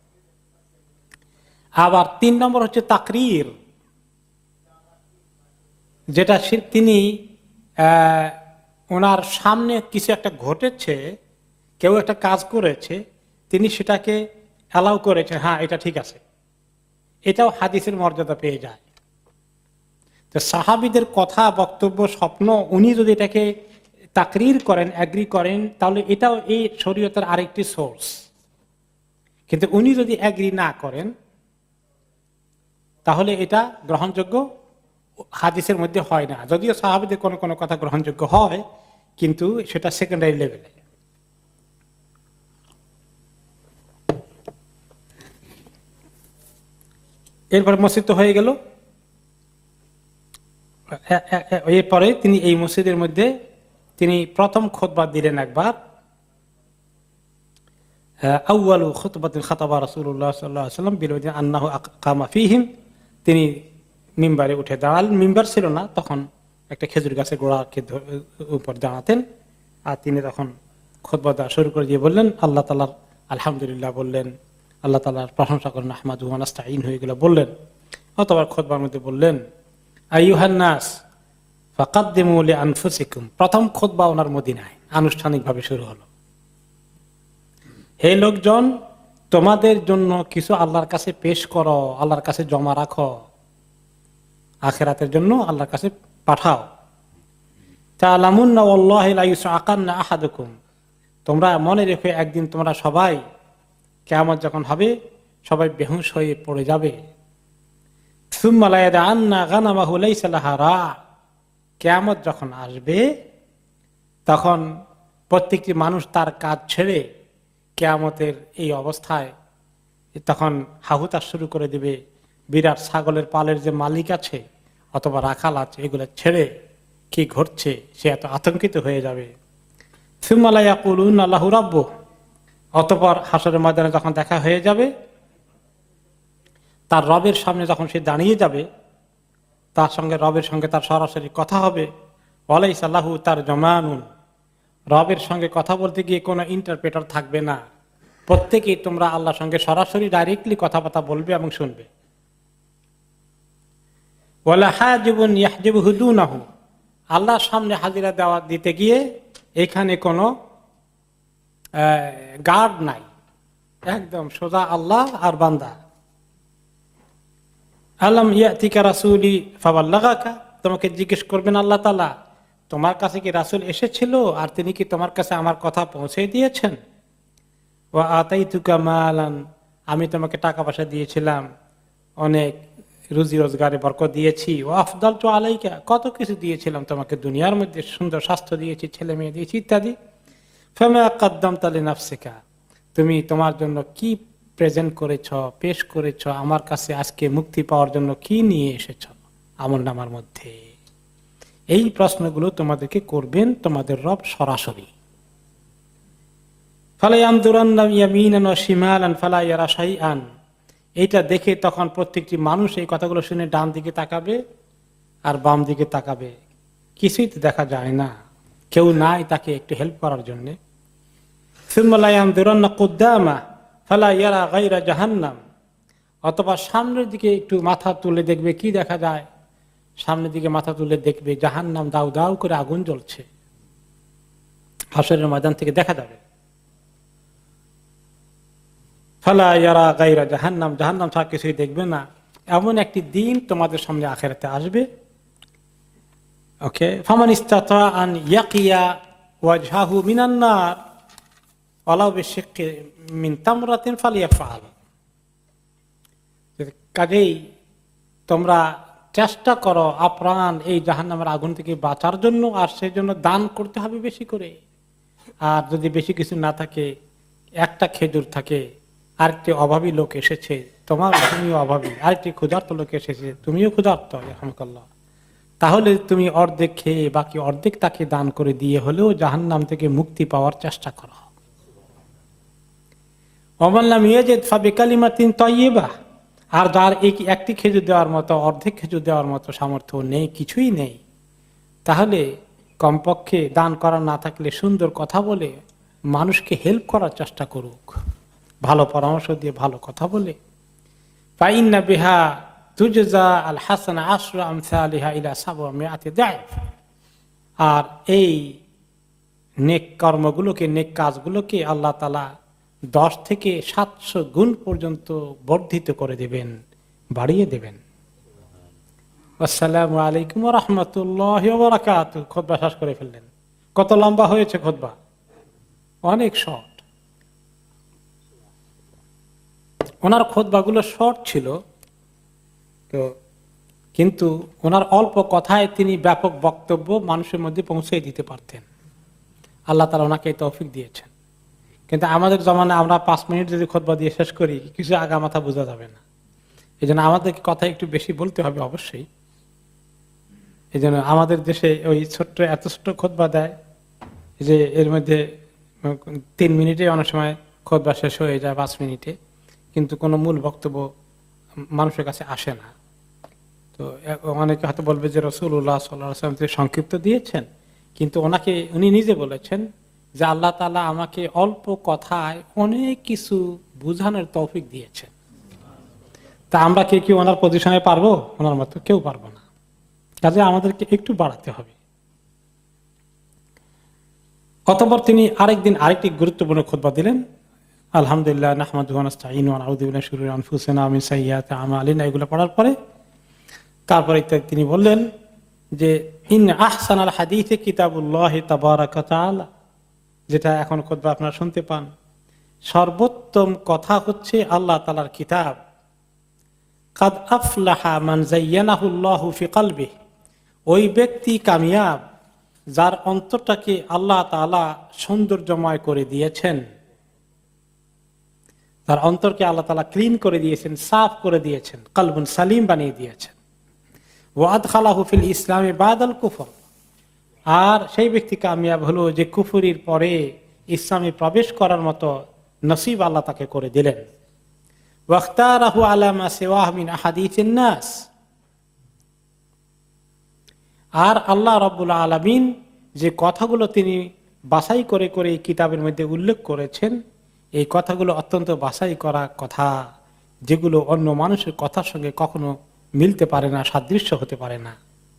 আবার তিন নম্বর হচ্ছে তাকরীর, যেটা তিনি আহ ওনার সামনে কিছু একটা ঘটেছে, কেউ একটা কাজ করেছে, তিনি সেটাকে অ্যালাউ করেছেন, হ্যাঁ এটা ঠিক আছে, এটাও হাদিসের মর্যাদা পেয়ে যায়। তো সাহাবীদের কথা, বক্তব্য, স্বপ্ন, উনি যদি এটাকে তাকরীর করেন, এগ্রি করেন, তাহলে এটাও এই শরীয়তের আরেকটি সোর্স। কিন্তু উনি যদি এগ্রি না করেন, তাহলে এটা গ্রহণযোগ্য হাদিসের মধ্যে হয় না, যদিও সাহাবীদের কোনো কোনো কথা গ্রহণযোগ্য হয়, কিন্তু সেটা সেকেন্ডারি লেভেলে। এরপরে মসজিদ তো হয়ে গেল। এরপরে তিনি এই মসজিদের মধ্যে তিনি প্রথম খুতবা দিলেন একবার। আউয়ালু খুতবাতিন খাতাবা রাসূলুল্লাহ সাল্লাল্লাহু আলাইহি ওয়াসাল্লাম বিল-মাদিনা আন্নাহু আকামা ফীহিম। তিনি মিম্বারে উঠে দাঁড়ালেন। মিম্বার ছিল না তখন, একটা খেজুর গাছের গোড়াকে উপর দাঁড়াতেন। আর তিনি তখন খুতবা দেওয়া শুরু করে দিয়ে বললেন আল্লাহ তাআলার আলহামদুলিল্লাহ বললেন, আল্লাহ তাআলার প্রশংসা করেন, আহমাদুহু ওয়া নাস্তাঈন হয়ে গেল বললেন। অতঃপর খুতবার মধ্যে বললেন আইয়ুহান নাস ফাকাদ্দিমু লিআনফুসিকুম। প্রথম খুতবা ওনার মদিনায় আনুষ্ঠানিকভাবে শুরু হলো। হে লোকজন, তোমাদের জন্য কিছু আল্লাহর কাছে পেশ করো, আল্লাহর কাছে জমা রাখো, আখিরাতের জন্য আল্লাহর কাছে পাঠাও। তা'লামুন্না ওয়াল্লাহি লা ইউসআকান্না আহাদুকুম। তোমরা মনে রেখো একদিন তোমরা সবাই, কিয়ামত যখন হবে, সবাই বেহুশ হয়ে পড়ে যাবে। সুম্মা লা ইয়াদআন্না গানামাহু লাইসা লাহা রা। কিয়ামত যখন আসবে তখন প্রত্যেকটি মানুষ তার কাজ ছেড়ে কিয়ামতের এই অবস্থায় তখন হাহুতাশ শুরু করে দেবে। বিরাট ছাগলের পালের যে মালিক আছে অথবা রাখাল আছে, এগুলো ছেড়ে কি ঘটছে সে এত আতঙ্কিত হয়ে যাবে। সুম্মা লা ইয়াকুলুনা আল্লাহু রাব্বুহ। অতঃপর হাসরের ময়দানে যখন দেখা হয়ে যাবে, তার রবের সামনে যখন সে দাঁড়িয়ে যাবে, তার সঙ্গে রবের সঙ্গে তার সরাসরি কথা হবে। ওয়ালাইসা লাহু তারজুমানুন। রবের সঙ্গে কথা বলতে গিয়ে কোনো ইন্টারপ্রেটার থাকবে না, প্রত্যেকেই তোমরা আল্লাহর সঙ্গে সরাসরি ডাইরেক্টলি কথাবার্তা বলবে এবং শুনবে। ওয়ালা হাজিবুন ইয়াহজিবুহু দুনাহু। আল্লাহর সামনে হাজিরা দেওয়া দিতে গিয়ে এখানে কোনো গার্ড নাই, একদম সোজা আল্লাহ আর বান্দা। আলাম ইয়াতিকা রাসূলি ফাবাল্লাগাকা। তোমাকে জিজ্ঞেস করবেন আল্লাহ তাআলা, তোমার কাছে কি রাসূল এসেছিল আর তিনি কি তোমার কাছে আমার কথা পৌঁছে দিয়েছেন? ওয়া আতাইতুকা মালান। আমি তোমাকে টাকা পয়সা দিয়েছিলাম, অনেক রুজি রোজগারে বরকত দিয়েছি। ওয়া আফদালতু আলাইকা। কত কিছু দিয়েছিলাম তোমাকে দুনিয়ার মধ্যে, সুন্দর স্বাস্থ্য দিয়েছি, ছেলে মেয়ে দিয়েছি ইত্যাদি। ফামা কাদ্দামতা লিনাফসিকা। তুমি তোমার জন্য কি প্রেজেন্ট করেছ, পেশ করেছ আমার কাছে, আজকে মুক্তি পাওয়ার জন্য কি নিয়ে এসেছ আমলনামার মধ্যে? এই প্রশ্নগুলো তোমাদেরকে করবেন তোমাদের রব সরাসরি। ফালা ইয়ানজুরান্না ইয়ামিনান ওয়া শিমালান ফালা ইয়ারা শাইআন। এইটা দেখে তখন প্রত্যেকটি মানুষ এই কথাগুলো শুনে ডান দিকে তাকাবে আর বাম দিকে তাকাবে, কিছুই তো দেখা যায় না, কেউ নাই তাকে একটু হেল্প করার জন্য। সুম্মা লা ইয়ানজুরান্না কুদ্দামা ফালা ইয়ারা গায়রা জাহান্নাম। অথবা সামনের দিকে একটু মাথা তুলে দেখবে, কি দেখা যায়? সামনের দিকে মাথা তুলে দেখবে জাহান্নাম দাউ দাউ করে আগুন জ্বলছে, হাসরের ময়দান থেকে দেখা যাবে। ফালা ইয়ারা গায়রা জাহান্নাম, জাহান্নাম ছাড়া কিছুই দেখবে না। এমন একটি দিন তোমাদের সামনে আখিরাতে আসবে। ওকে, ফামান ইসতাতা আন ইয়াকিয়া ওয়াজহাহু মিনান নার ওয়ালাউ বিশিক্কি মিন তামরাতিন ফালিয়াফআল। কাজেই তোমরা চেষ্টা করো আপ্রাণ এই জাহান্নামের আগুন থেকে বাঁচার জন্য, আর সেই জন্য দান করতে হবে বেশি করে। আর যদি বেশি কিছু না থাকে, একটা খেজুর থাকে, আরেকটি অভাবী লোক এসেছে, তোমার তুমিও অভাবী, আরেকটি ক্ষুধার্ত লোক এসেছে, তুমিও ক্ষুধার্ত, আলহামদুলিল্লাহ, তাহলে তুমি অর্ধেক খেয়ে বাকি অর্ধেক তাকে দান করে দিয়ে হলেও জাহান্নাম থেকে মুক্তি পাওয়ার চেষ্টা করো। ওমান লাম ইয়াজিদ ফাবিকালিমাতিন তাইয়্যিবাহ। আর যার একটি খেজুর দেওয়ার মতো, অর্ধেক খেজুর দেওয়ার মতো সামর্থ্য নেই, কিছুই নেই, তাহলে কমপক্ষে দান করা না থাকলে সুন্দর কথা বলে মানুষকে হেল্প করার চেষ্টা করুক, ভালো পরামর্শ দিয়ে ভালো কথা বলে। ফাইন্না বিহা তুজজা আল হাসানা আশরু আমসালিহা ইলা সাবআমিআতি দাইফ। আর এই নেক কর্মগুলোকে, নেক কাজগুলোকে আল্লাহ তাআলা দশ থেকে সাতশো গুণ পর্যন্ত বর্ধিত করে দেবেন, বাড়িয়ে দেবেন। আসসালামু আলাইকুম ওয়া রাহমাতুল্লাহি ওয়া বারাকাতুহু। খুতবা শেষ করে ফেললেন। কত লম্বা হয়েছে খুতবা? অনেক শর্ট। ওনার খুতবাগুলো শর্ট ছিল, তো কিন্তু ওনার অল্প কথায় তিনি ব্যাপক বক্তব্য মানুষের মধ্যে পৌঁছে দিতে পারতেন। আল্লাহ তাআলা ওনাকে এই তৌফিক দিয়েছেন। কিন্তু আমাদের জমানায় আমরা পাঁচ মিনিট যদি খুতবা দিয়ে শেষ করি, কিছু আগা মাথা বোঝা যাবে না। এই জন্য আমাদেরকে কথা একটু বেশি বলতে হবে অবশ্যই। এই জন্য আমাদের দেশে ওই ছোট্ট এত ছোট্ট খুতবা দেয় যে এর মধ্যে তিন মিনিটে অনেক সময় খুতবা শেষ হয়ে যায়, পাঁচ মিনিটে, কিন্তু কোনো মূল বক্তব্য মানুষের কাছে আসে না। তো অনেকে হয়তো বলবে যে রাসূলুল্লাহ সাল্লাল্লাহু আলাইহি ওয়াসাল্লাম তিনি সংক্ষিপ্ত দিয়েছেন, কিন্তু ওনাকে উনি নিজে বলেছেন যে আল্লাহ তাআলা আমাকে অল্প কথায় অনেক কিছু বুঝানোর তৌফিক দিয়েছেন। তা আমরা কে কি ওনার পজিশনে পারবো? ওনার মতো কেউ পারবো না। কাজে আমাদেরকে একটু বাড়াতে হবে। অতঃপর তিনি আরেকদিন আরেকটি গুরুত্বপূর্ণ খুতবা দিলেন। আলহামদুলিল্লাহ নাহমাদুহু ওয়া নাস্তাঈনুহু ওয়া নাউযু বিল্লাহি মিন শুরুরি আনফুসিনা ওয়া মিন সাইয়্যাতি আমালিনা, এগুলো পড়ার পরে তারপরে তিনি বললেন যে ইন আহসানাল হাদীসি কিতাবুল্লাহি তাবারাকা ওয়া তাআলা, যেটা এখন খুতবা আপনারা শুনতে পান, সর্বোত্তম কথা হচ্ছে আল্লাহ তাআলার কিতাব। কাদ আফলাহা মান যায়্যানাহুল্লাহু ফি কলবিহি, ওই ব্যক্তি কামিয়াব যার অন্তরটাকে আল্লাহ তাআলা সৌন্দর্যময় করে দিয়েছেন, তার অন্তরকে আল্লাহ তাআলা ক্লিন করে দিয়েছেন, সাফ করে দিয়েছেন, কলবুন সালিম বানিয়ে দিয়েছেন। ওয়া আদখালাহু ফিল ইসলামি বাদাল কুফর, আর সেই ব্যক্তি কামিয়াব হলো যে কুফরির পরে ইসলামে প্রবেশ করার মতো নসিব আল্লাহ তাকে করে দিলেন। ওয়াখতারাহু আলা মা সিওয়াহু মিন আহাদিসিন নাস, আর আল্লাহ রাব্বুল আলামিন যে কথাগুলো তিনি বাছাই করে করে এই কিতাবের মধ্যে উল্লেখ করেছেন, এই কথাগুলো অত্যন্ত বাছাই করা কথা, যেগুলো অন্য মানুষের কথার সঙ্গে কখনো মিলতে পারে না, সাদৃশ্য হতে পারে না।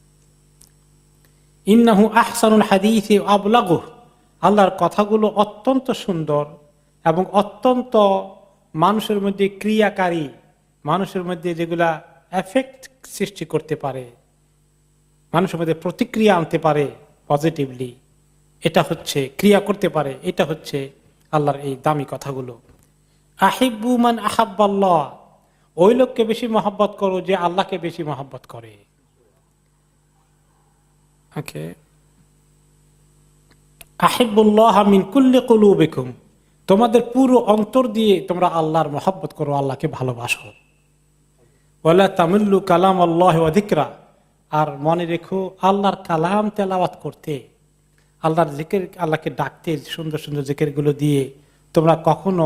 ইন্নাহু আহসানুল হাদীসি ওয়া আবলাগুহু, আল্লাহর কথাগুলো অত্যন্ত সুন্দর এবং অত্যন্ত মানুষের মধ্যে ক্রিয়াকারী, মানুষের মধ্যে যেগুলা এফেক্ট সৃষ্টি করতে পারে, মানুষের মধ্যে প্রতিক্রিয়া আনতে পারে পজিটিভলি, এটা হচ্ছে ক্রিয়া করতে পারে, এটা হচ্ছে আল্লাহর এই দামি কথাগুলো। আহিব্বু মান আহাব্বাল্লাহ, ওই লোককে বেশি মহব্বত করো যে আল্লাহকে বেশি মহব্বত করে। ওকে, আহিব্বুল্লাহ মিন কুল্লি কুলুবিকুম, তোমাদের পুরো অন্তর দিয়ে তোমরা আল্লাহর মহব্বত করো, আল্লাহকে ভালোবাসো। ওয়ালা তামিল্লু কালাম আল্লাহ ওয়া যিকরা, আর মনে রেখো আল্লাহর কালাম তেলাওয়াত করতে, আল্লাহর জিকির, আল্লাহকে ডাকতে, সুন্দর সুন্দর জিকিরগুলো দিয়ে তোমরা কখনো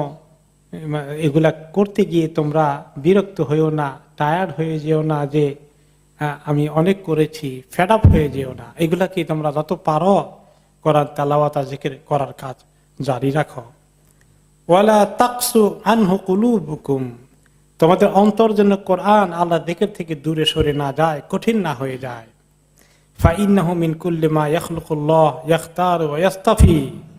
এগুলা করতে গিয়ে তোমরা বিরক্ত হয়েও না, টায়ার্ড হয়ে যেও না যে আমি অনেক করেছি, ফেড আপ হয়ে যেও না। এগুলাকে তোমরা যত পারো করার তেলাওয়াত আর জিকির করার কাজ জারি রাখো। ওয়ালা তাকসু আনহু কুলুবুকুম, তোমাদের অন্তর যেন কোরআন আল্লাহর জিকির থেকে দূরে সরে না যায়, কঠিন না হয়ে যায়। ফাইন্নাহু মিন কুল্লি মা ইয়াখলুকুল্লাহ ইয়াখতারু ওয়া ইয়াস্তাফি,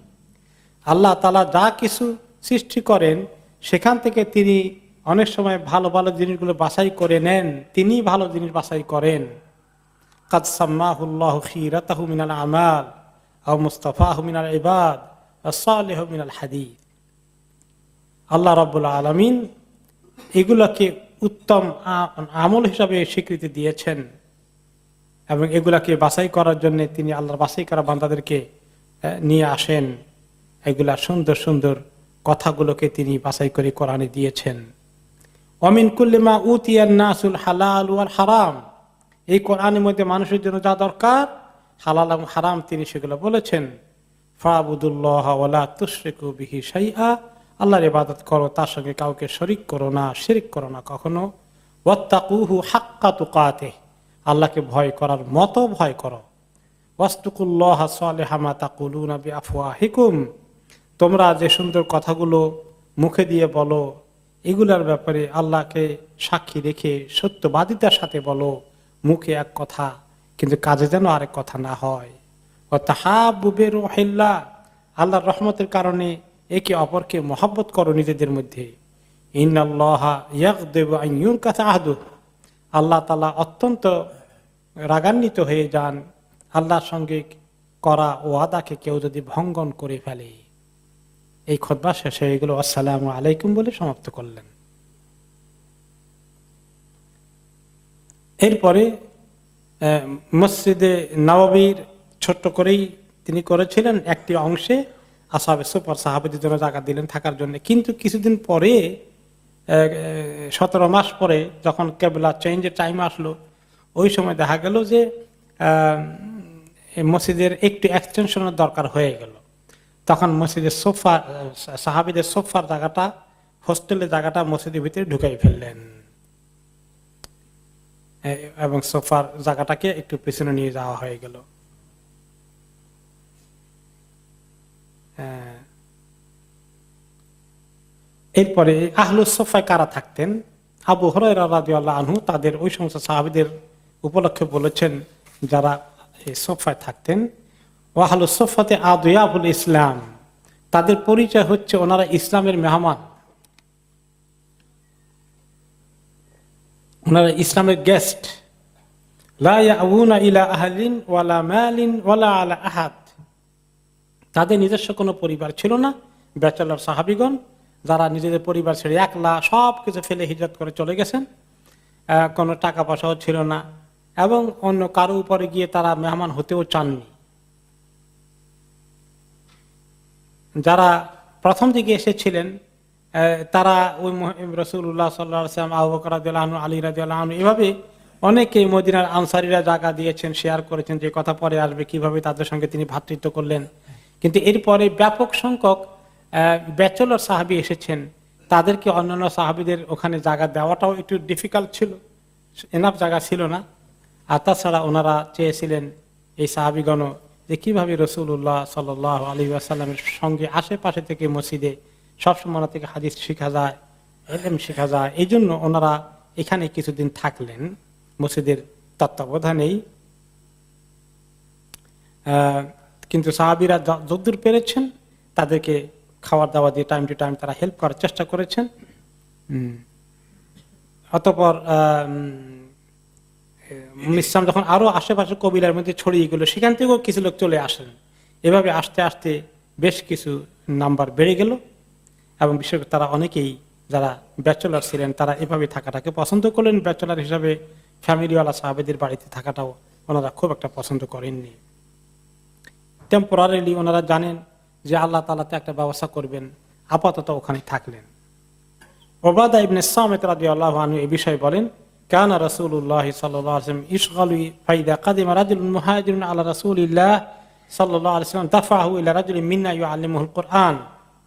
আল্লাহ তাআলা যা কিছু সৃষ্টি করেন সেখান থেকে তিনি অনেক সময় ভালো ভালো জিনিসগুলো বাছাই করে নেন, তিনি ভালো জিনিস বাছাই করেন। কাদ সাম্মাহুল্লাহু খিরাতাহু মিনাল আমাল আও মুস্তাফাহু মিনাল ইবাদ আস-সালিহু মিনাল হাদীস, আল্লাহ রাব্বুল আলামিন এগুলাকে উত্তম আমল হিসাবে স্বীকৃতি দিয়েছেন এবং এগুলাকে বাছাই করার জন্য তিনি আল্লাহর বাছাই করা বান্দাদেরকে নিয়ে আসেন। এগুলা সুন্দর সুন্দর কথাগুলোকে তিনি বাছাই করে কোরআনে দিয়েছেন। অমিন কুল্লি মা উতিয়ান নাসুল হালাল ওয়াল হারাম, এই কোরআনের মধ্যে মানুষের জন্য যা দরকার হালাল এবং হারাম তিনি সেগুলো বলেছেন। ফাবুদুল্লাহ ওয়ালা তুশরিকু বিহি শাইআ, আল্লাহর ইবাদত করো, তার সঙ্গে কাউকে শরীক করো না, শিরক করো না কখনো। ওয়াত্তাকুহু হাক্কা তুকাতিহি, আল্লাহকে ভয় করার মতো ভয় করো। ওয়াস্তাকুল্লাহ সালিহা মা তাকুলুনা বিআফওয়াহিকুম, তোমরা যে সুন্দর কথাগুলো মুখে দিয়ে বলো এগুলার ব্যাপারে আল্লাহকে সাক্ষী রেখে সত্যবাদিতার সাথে বলো, মুখে এক কথা কিন্তু কাজে যেন আরেক কথা না হয়। ওয়া তাহাব্বু বিরুহিল্লাহ, আল্লাহর রহমতের কারণে একে অপরকে মহব্বত করো নিজেদের মধ্যে। ইন্নাল্লাহা ইয়াগদিবু আন ইউনকাসা আহদুহু, আল্লাহ তাআলা অত্যন্ত রাগান্বিত হয়ে যান আল্লাহর সঙ্গে করা ওয়াদাকে কেউ যদি ভঙ্গন করে ফেলে। এই খুতবা শেষে এগুলো আসসালামু আলাইকুম বলে সমাপ্ত করলেন। এরপরে মসজিদে নববীর ছোট্ট করেই তিনি করেছিলেন, একটি অংশে আসহাবে সুফার সাহাবীদের জন্য জায়গা দিলেন থাকার জন্য। কিন্তু কিছুদিন পরে, সতেরো মাস পরে যখন কেবলা চেঞ্জের টাইম আসলো, ওই সময় দেখা গেল যে মসজিদের একটু এক্সটেনশনের দরকার হয়ে গেল। তখন মসজিদের সোফা, সাহাবীদের সোফার জায়গাটা, হোস্টেলের জায়গাটা মসজিদের ভিতরে ঢুকাই ফেললেন এবং সোফার জায়গাটাকে একটু পিছনে নিয়ে যাওয়া হয়ে গেল। এরপরে আহলুস সুফফায় কারা থাকতেন? আবু হুরায়রা রাদিয়াল্লাহু আনহু তাদের ওই সমস্ত সাহাবীদের উপলক্ষে বলেছেন যারা এই সুফফায় থাকতেন, ওয়া আহলুস সুফফাতে আদিয়াবুল ইসলাম, তাদের পরিচয় হচ্ছে ওনারা ইসলামের মেহমান, ওনারা ইসলামের গেস্ট। লা ইয়াউনা ইলা আহলিন ওয়ালা মালিন ওয়ালা আলা আহাদ, তাদের নিজস্ব কোনো পরিবার ছিল না। ব্যাচেলর সাহাবীগণ যারা নিজেদের পরিবার ছেড়ে একলা সব কিছু ফেলে হিজরত করে চলে গেছেন, কোনো টাকা পয়সাও ছিল না এবং অন্য কারো উপরে গিয়ে তারা মেহমান হতেও চাননি। যারা প্রথম দিকে এসেছিলেন তারা ওই রাসূলুল্লাহ সাল্লাল্লাহু আলাইহি ওয়াসাল্লাম, আবু বকর রাদিয়াল্লাহু আনহু, আলী রাদিয়াল্লাহু আনহু, এভাবে অনেকে মদিনার আনসারীরা জায়গা দিয়েছেন, শেয়ার করেছেন, যে কথা পরে আসবে কিভাবে তাদের সঙ্গে তিনি ভ্রাতৃত্ব করলেন। কিন্তু এরপরে ব্যাপক সংখ্যক ব্যাচেলর সাহাবী এসেছেন, তাদেরকে অন্যান্য সাহাবীদের ওখানে জায়গা দেওয়াটাও একটু ডিফিকাল্ট ছিল, এনাফ জায়গা ছিল না। আর তাছাড়া ওনারা চেয়েছিলেন এই সাহাবীগণ যে কিভাবে রাসূলুল্লাহ সাল্লাল্লাহু আলাইহি ওয়াসাল্লামের সঙ্গে আশেপাশে থেকে মসজিদে সবসময় ওনার থেকে হাদিস শেখা যায়, ইলম শেখা যায়। এই জন্য ওনারা এখানে কিছুদিন থাকলেন মসজিদের তত্ত্বাবধানেই। কিন্তু সাহাবীরা যতদূর পেরেছেন তাদেরকে খাবার দাওয়া দিয়ে টাইম টু টাইম তারা হেল্প করার চেষ্টা করেছেন। অতঃপর ইসলাম যখন আরো আশেপাশে কবিলার মধ্যে ছড়িয়ে গেল, সেখান থেকেও কিছু লোক চলে আসেন। এভাবে আস্তে আস্তে বেশ কিছু নাম্বার বেড়ে গেল এবং বিশেষ করে তারা অনেকেই যারা ব্যাচেলর ছিলেন তারা এভাবে থাকাটাকে পছন্দ করলেন। ব্যাচেলর হিসাবে ফ্যামিলিওয়ালা সাহাবীদের বাড়িতে থাকাটাও ওনারা খুব একটা পছন্দ করেননি। টেম্পোরারিলি ওনারা জানেন যে আল্লাহ তাআলা একটা ব্যবস্থা করবেন, আপাতত ওখানে থাকলেন। উবাদা ইবনে সামিত রাদিয়াল্লাহু আনহু এই বিষয়ে বলেন, কানা রাসূলুল্লাহ সাল্লাল্লাহু আলাইহি ওয়াসাল্লাম ইশগালু ফাইদা কাদিমা রাজুলুন মুহাজিরুন আলা রাসূলিল্লাহ সাল্লাল্লাহু আলাইহি ওয়াসাল্লাম দাফাহু ইলা রাজুলিন মিন্না ইউআল্লিমুহুল কুরআন।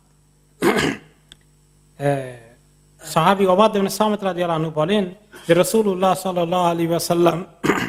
সাহাবী উবাদা ইবনে সামিত রাদিয়াল্লাহু আনহু বলেন যে রাসূলুল্লাহ সাল্লাল্লাহু আলাইহি ওয়াসাল্লাম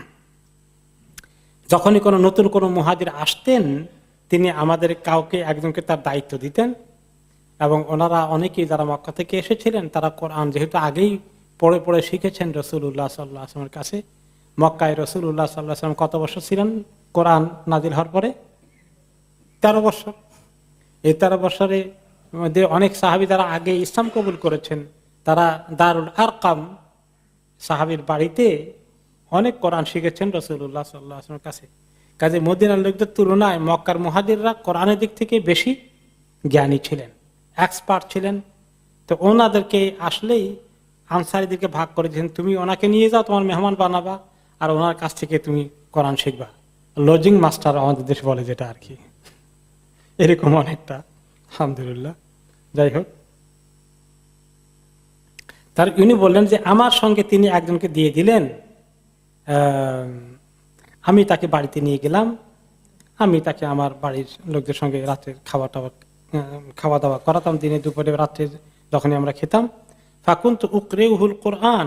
যখনই কোনো নতুন কোনো মুহাজির আসতেন, তিনি আমাদের কাউকে একজনকে তার দায়িত্ব দিতেন এবং ওনারা অনেকেই যারা মক্কা থেকে এসেছিলেন তারা কোরআন যেহেতু আগেই পড়ে পড়ে শিখেছেন রাসূলুল্লাহ সাল্লাল্লাহু আলাইহি ওয়াসাল্লামের কাছে। মক্কায় রাসূলুল্লাহ সাল্লাল্লাহু আলাইহি ওয়াসাল্লাম কত বছর ছিলেন কোরআন নাজিল হওয়ার পরে? তেরো বছর। এই তেরো বছরে মধ্যে অনেক সাহাবী যারা আগে ইসলাম কবুল করেছেন তারা দারুল আরকাম সাহাবীর বাড়িতে অনেক কোরআন শিখেছেন রাসূলুল্লাহ সাল্লাল্লাহু আলাইহি ওয়াসাল্লামের কাছে। কাজে মদিনার লোকদের তুলনায় মক্কার মুহাজিররা কোরআনের দিক থেকে বেশি জ্ঞানী ছিলেন, এক্সপার্ট ছিলেন। তো ওনাদেরকে আসলেই আনসারীদেরকে ভাগ করে দিয়েছেন, তুমি ওনাকে নিয়ে যাও, তোমার মেহমান বানাবা, আর ওনার কাছ থেকে তুমি কোরআন শিখবা। লজিং মাস্টার আমাদের দেশে বলে যেটা আর কি, এরকম অনেকটা। আলহামদুলিল্লাহ। যাই হোক, তার উনি বললেন যে আমার সঙ্গে তিনি একজনকে দিয়ে দিলেন, আমি তাকে বাড়িতে নিয়ে গেলাম, আমি তাকে আমার বাড়ির লোকদের সঙ্গে রাতের খাওয়া টাওয়া খাওয়া দাওয়া করাতাম, দিনে দুপুরে রাত্রে যখনই আমরা খেতাম। ফাকুনতু উকরিউহুল কুরআন।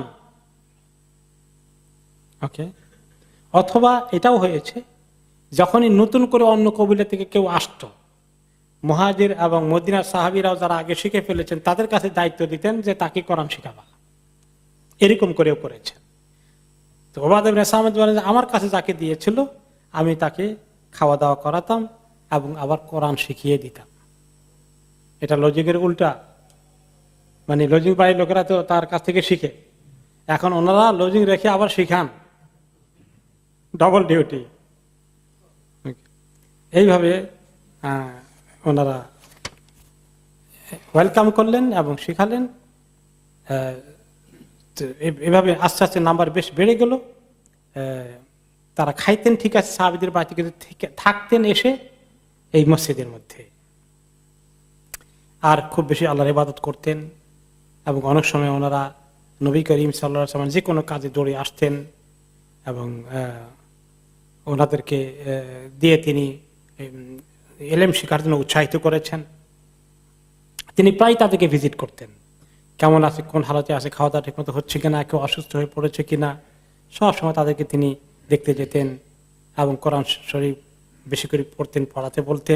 ওকে। অথবা এটাও হয়েছে যখনই নতুন করে অন্য কবিলা থেকে কেউ আসতো, মুহাজির এবং মদিনার সাহাবীরাও যারা আগে শিখে ফেলেছেন তাদের কাছে দায়িত্ব দিতেন যে তাকে কোরআন শিখাবা, এরকম করেও করেছেন। তো উবাদা ইবনে সামিত বলেন আমার কাছে যাকে দিয়েছিল আমি তাকে খাওয়া দাওয়া করাতাম এবং আবার কোরআন শিখিয়ে দিতাম। এটা লজিকের উল্টা, মানে লজিক বাড়ির লোকেরা তো তার কাছ থেকে শিখে, এখন ওনারা লজিক রেখে আবার শিখান, ডবল ডিউটি। এইভাবে ওনারা ওয়েলকাম করলেন এবং শিখালেন। এভাবে আস্তে আস্তে নাম্বার বেশ বেড়ে গেল তারা খাইতেন ঠিক আছে সাহাবীদের বাড়িতে, কিন্তু থাকতেন এসে এই মসজিদের মধ্যে, আর খুব বেশি আল্লাহর ইবাদত করতেন। এবং অনেক সময় ওনারা নবী করিম সাল্লাল্লাহু আলাইহি ওয়াসাল্লাম যে কোনো কাজে দৌড়ে আসতেন এবং ওনাদেরকে দিয়ে তিনি ইলম শেখার জন্য উৎসাহিত করেছেন। তিনি প্রায় তাদেরকে ভিজিট করতেন, কেমন আছে, কোন হালতে আছে, খাওয়া দাওয়া ঠিক মতো হচ্ছে কিনা, কেউ অসুস্থ হয়ে পড়েছে কিনা, সব সময় তাদেরকে তিনি দেখতে যেতেন এবং কোরআন শরীফ বেশি করে পড়তেন, পড়াতে বলতেন।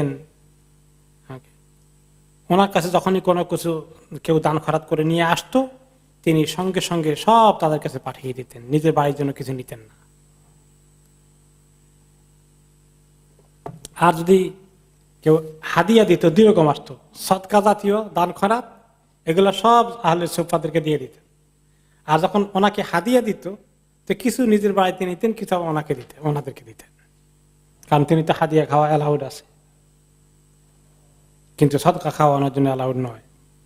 ওনার কাছে যখনই কোনো কিছু কেউ দান খয়রাত করে নিয়ে আসতো, তিনি সঙ্গে সঙ্গে সব তাদের কাছে পাঠিয়ে দিতেন, নিজের বাড়ির জন্য কিছু নিতেন না। আর যদি কেউ হাদিয়া দিত, দুই রকম আসতো, সদকা জাতীয় দান খয়রাত, এগুলো সব আহলে সুফাদেরকে দিয়ে দিতেন। আর যখন ওনাকে হাদিয়া দিত, তো কিছু নিজের বাড়িতে নিতেন, কিছু ওনাকে দিতেন, ওনাদেরকে দিতেন, কারণ তিনি তো হাদিয়া খাওয়া অ্যালাউড আছে, কিন্তু সদকা খাওয়ানোর জন্য অ্যালাউড নয়।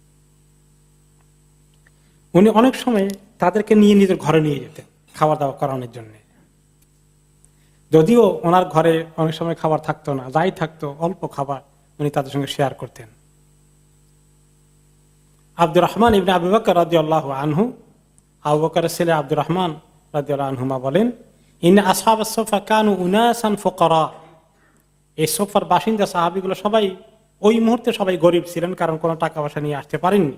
উনি অনেক সময় তাদেরকে নিয়ে নিজের ঘরে নিয়ে যেতেন খাবার দাওয়া করানোর জন্য, যদিও ওনার ঘরে অনেক সময় খাবার থাকতো না, যাই থাকতো অল্প খাবার উনি তাদের সঙ্গে শেয়ার করতেন। আব্দুর রহমান ইবনে আবু বকর রাদিয়াল্লাহু আনহু, আবু বকরের ছেলে আব্দুর রহমান রাদিয়াল্লাহু আনহুমা বলেন, ইন্না আসহাবাস সুফা কানু উনাসান ফুকারা, এই সুফার বাসিন্দা সাহাবীগুলো সবাই ওই মুহূর্তে সবাই গরিব ছিলেন, কারণ কোনো টাকা পয়সা নিয়ে আসতে পারেননি।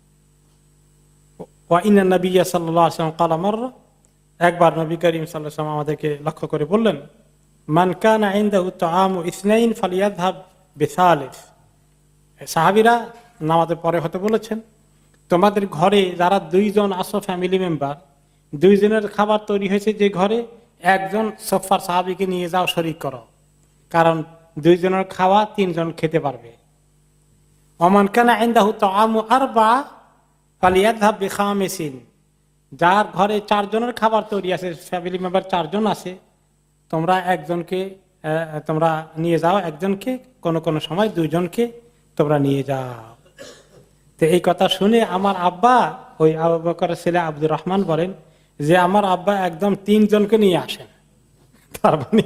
ওয়া ইন্না নাবিয়্যা সাল্লাল্লাহু আলাইহি ওয়াসাল্লাম ক্বালা মাররা, একবার নবী করিম সাল্লাল্লাহু আলাইহি ওয়াসাল্লাম আমাদেরকে লক্ষ্য করে বললেন, মান কানা ইনদাহু তাআমু ইসনাইন ফালিয়াযহাব বিসালিস। সাহাবীরা নামাজের পরে হতে বলেছেন, তোমাদের ঘরে যারা দুইজন আসো ফ্যামিলি মেম্বার, দুইজনের খাবার তৈরি হয়েছে যে ঘরে, একজন সফার সাহাবীকে নিয়ে যাও, শরীক করো, কারণ দুইজনের খাওয়া তিনজন খেতে পারবে। ওমান কানা ইনদাহু তাআমু আরবা ফালিয়াযহাব বিখামিসিন, যার ঘরে চারজনের খাবার তৈরি আছে, ফ্যামিলি মেম্বার চারজন আছে, তোমরা একজনকে তোমরা নিয়ে যাও, একজনকে, কোন কোন সময় দুইজনকে তোমরা নিয়ে যাও। তো এই কথা শুনে আমার আব্বা, ওই আবু বকরের ছেলে আব্দুর রহমান বলেন যে আমার আব্বা একদম তিনজনকে নিয়ে আসেন, তার মানে